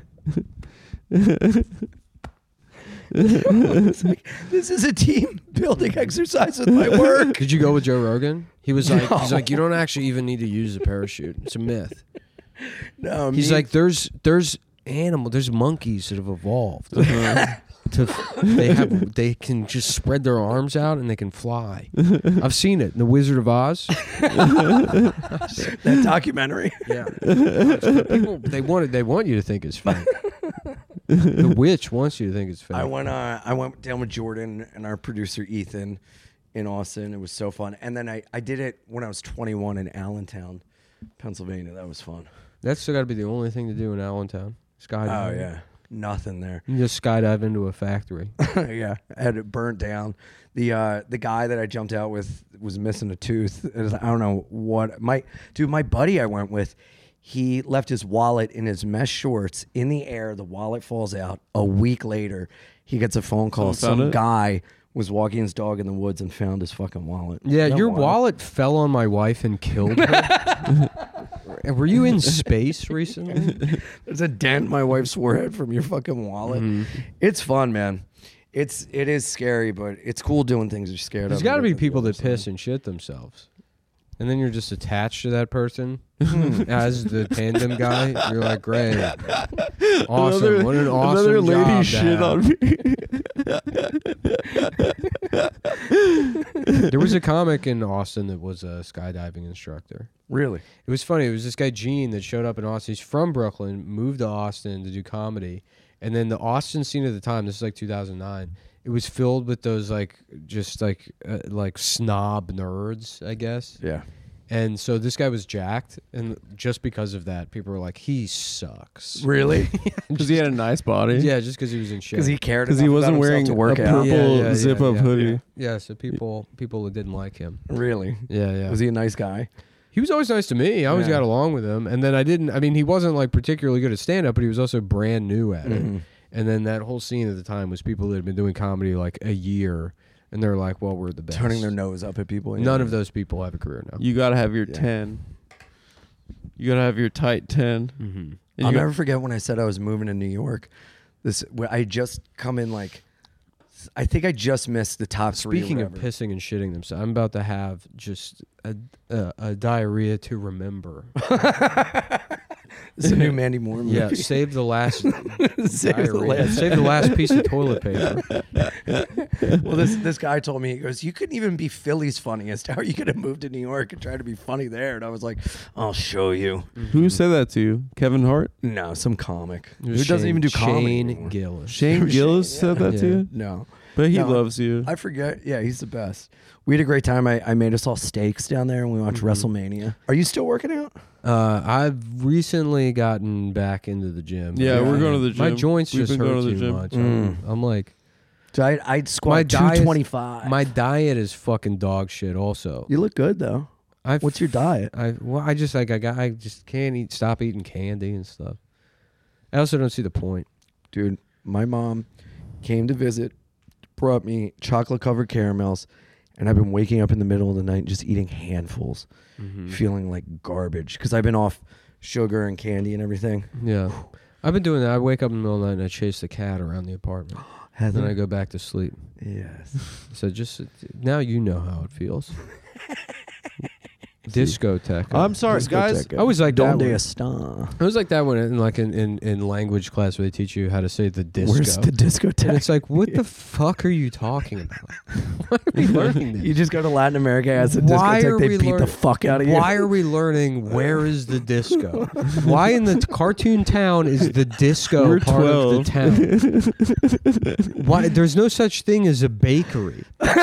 This is a team building exercise with my work.
Did you go with Joe Rogan? He was like, he's
No.
like, you don't actually even need to use a parachute. It's a myth.
No,
He's
me-
like, there's there's animal, there's monkeys that have evolved. To they have they can just spread their arms out and they can fly. I've seen it in The Wizard of Oz.
that documentary.
Yeah, people they want they want you to think it's fake. The witch wants you to think it's fake.
I went. Uh, I went down with Jordan and our producer Ethan in Austin. It was so fun. And then I, I did it when I was twenty-one in Allentown, Pennsylvania. That was fun.
That's still got to be the only thing to do in Allentown. Skydive.
Oh yeah, nothing there.
You just skydive into a factory.
Yeah, I had it burnt down. The uh, the guy that I jumped out with was missing a tooth. It was- I don't know what my dude. My buddy I went with, he left his wallet in his mesh shorts in the air. The wallet falls out. A week later, he gets a phone call.
Someone found
Some
it?
guy was walking his dog in the woods and found his fucking wallet.
Yeah,
Isn't that
your
wild?
wallet fell on my wife and killed her. Were you in space recently?
There's a dent in my wife's forehead from your fucking wallet.
Mhm.
It's fun, man. It's it is scary, but it's cool doing things you're scared
There's
of.
got to be
That's the
people
other
that
side.
piss and shit themselves. And then you're just attached to that person as the tandem guy. You're like, great. Awesome.
Another-
what an awesome
another lady
job to
shit
have.
on me.
There was a comic in Austin that was a skydiving instructor.
Really?
It was funny. It was this guy, Gene, that showed up in Austin. He's from Brooklyn, moved to Austin to do comedy. And then the Austin scene at the time, this is like two thousand nine, it was filled with those like, just like, uh, like snob nerds, I guess.
Yeah.
And so this guy was jacked. And just because of that, people were like, he sucks.
Really?
Because he had a nice body.
Yeah, just because he was in shape.
Because he cared
Because he
enough
wasn't
about himself
wearing
to work
a
out.
purple
Yeah, yeah,
zip-up
yeah,
hoodie.
Yeah. yeah, so people people didn't like him.
Really?
Yeah, yeah.
Was he a nice guy?
He was always nice to me. I always
Yeah.
got along with him. And then I didn't, I mean, he wasn't like particularly good at stand-up, but he was also brand new at
Mhm.
it. And then that whole scene at the time was people that had been doing comedy like a year, and they're like, well, we're the best.
Turning their nose up at people. yeah.
None of those people have a career now.
You gotta have your
Yeah.
ten. You gotta have your tight ten.
Mm-hmm.
And
I'll
you got-
never forget when I said I was moving to New York. This where I just come in like, I think I just missed the top three. or
Speaking of
whatever.
pissing and shitting themselves, I'm about to have just a, a, a diarrhea to remember.
It's a new Mandy Moore movie.
Yeah, save the last
Save the
diarrhea.
last-
Save the last piece of toilet paper.
Well, this this guy told me, he goes, you couldn't even be Philly's funniest. How are you going to move to New York and try to be funny there? And I was like, I'll show you.
Who said that to you? Kevin Hart?
No, some comic
It
who
was
doesn't
Shane-
even do comedy
Shane
anymore.
Gillis.
Shane Gillis
yeah.
said that to
Yeah.
you?
No.
But he
No,
loves you.
I forget. Yeah, he's the best. We had a great time. I, I made us all steaks down there and we watched WrestleMania. Are you still working out?
Uh, I've recently gotten back into the gym.
Yeah,
Yeah.
we're going to the
My
gym.
joints
We've
just
been
hurt
going to the
too
gym.
much.
Mm.
I'm, I'm like,
So I, I'd
My
squat
diet-
two twenty-five.
my diet is fucking dog shit. Also,
You look good, though.
I
What's your diet?
I well, I just like I got I just can't eat. Stop eating candy and stuff. I also don't see the point.
Dude, my mom came to visit, brought me chocolate-covered caramels, and I've been waking up in the middle of the night just eating handfuls, feeling like garbage because I've been off sugar and candy and everything.
Yeah, I've been doing that. I wake up in the middle of the night and I chase the cat around the apartment. And then I go back to sleep.
Yes.
So just now you know how it feels. Discotheque.
I'm sorry, guys.
I was like that.
Donde
When,
está?
I was like that when in like in, in, in language class where they teach you how to say the disco.
Where's the
And
discotheque?
it's like, what the fuck are you talking about? Why are we learning this?
You just go to Latin America as a
Why
discotheque,
are
they
we
beat
learn-
the fuck out of you.
Why are we learning where is the disco? Why in the t- cartoon town is the disco
We're
part
twelve.
of the town? Why there's no such thing as a bakery.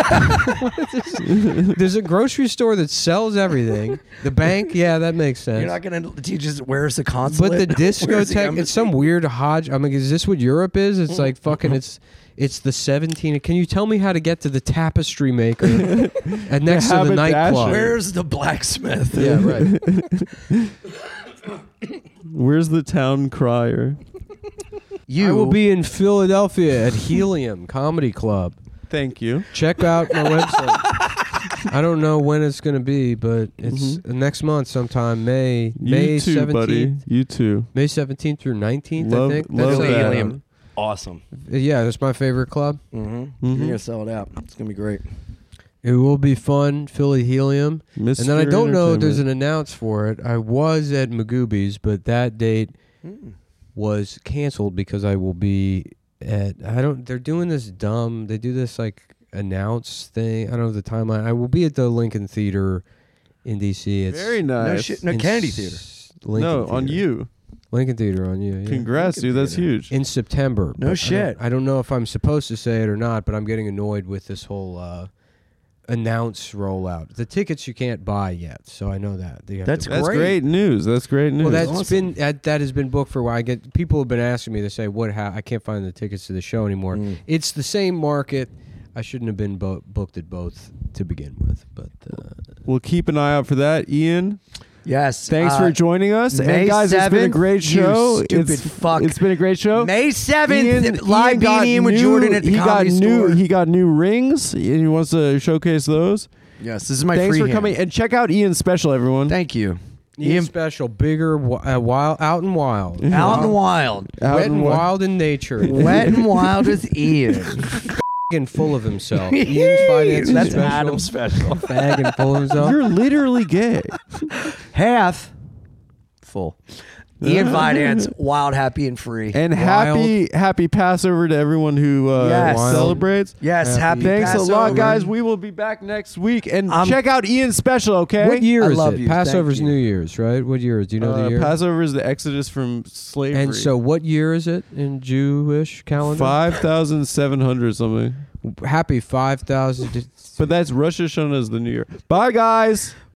There's a grocery store that sells everything. The bank, yeah, that makes sense.
You're not going to teach us where's the
But
consulate?
the
Where's the
discotheque,
embassy?
it's some weird hodge. I mean, is this what Europe is? It's like fucking, it's it's the seventeen. Can you tell me how to get to the tapestry maker and next to the nightclub?
Where's the blacksmith?
Yeah, right.
Where's the town crier?
You
I will be in Philadelphia at Helium Comedy Club.
Thank you.
Check out my website. I don't know when it's going to be, but it's next month sometime, May May
You too, buddy.
seventeenth.
You too.
May seventeenth through nineteenth,
Love-
I think.
love
That's
that.
uh,
Helium. Awesome.
Yeah, that's my favorite club.
Mm-hmm.
Mhm.
You're going to sell it out. It's going to be great.
It will be fun, Philly Helium.
Mister
And then I don't know if there's an
Entertainment.
announce for it. I was at Magooby's, but that date was canceled because I will be at I don't they're doing this dumb they do this like announce thing. I don't know the timeline. I will be at the Lincoln Theater in D C. It's
Very nice.
No shit. No,
in
Kennedy
s-
Theater.
Lincoln
No, on
Theater.
you.
Lincoln Theater on you. Yeah.
Congrats,
Lincoln
dude. That's
Theater.
huge.
In September.
No
but I
shit.
don't, I don't know if I'm supposed to say it or not, but I'm getting annoyed with this whole uh, announce rollout. The tickets you can't buy yet, so I know that. You have
That's
to-
That's
great.
great news. That's great news.
Well, that's
awesome.
been that, that has been booked for a while. I get people have been asking me. They say, "What? How? I can't find the tickets to the show anymore."
Mm.
It's the same market. I shouldn't have been bo- booked at both to begin with, but uh,
We'll keep an eye out for that. Ian,
Yes.
Thanks
uh,
for joining us.
May
and guys, it's been a
seventh,
great
you
show.
stupid
it's,
fuck.
It's been a great show.
May seventh,
Ian,
live
Ian got
beanie in with
new-
Jordan at the
he got
Comedy
new,
Store.
He got new rings, and he wants to showcase those.
Yes, this is my
Thanks
free
for
hand.
coming. And check out Ian's special, everyone.
Thank you.
Ian special, bigger, wi- uh, wild, out and wild,
Out and wild.
Out
wet
and
and
wi-
wild in nature,
Wet and wild with Ian.
and full of himself. Ian's Finances
That's
special,
Adam's special.
fag and full of himself.
You're literally gay.
Half full. Ian Finance, wild, happy, and free.
And happy happy Passover to everyone who uh,
Yes.
celebrates.
yes, happy,
Thanks
Passover.
a lot, guys. We will be back next week. And
Um,
check out Ian's special, okay?
What year
I
is
love
it?
you. Thank
Passover's
you.
New Year's, right? What year is? Do you know
Uh,
the year?
Passover is the Exodus from slavery.
And so, what year is it in Jewish calendar?
five thousand seven hundred something.
Happy five thousand.
But that's Rosh Hashanah is the New Year. Bye, guys.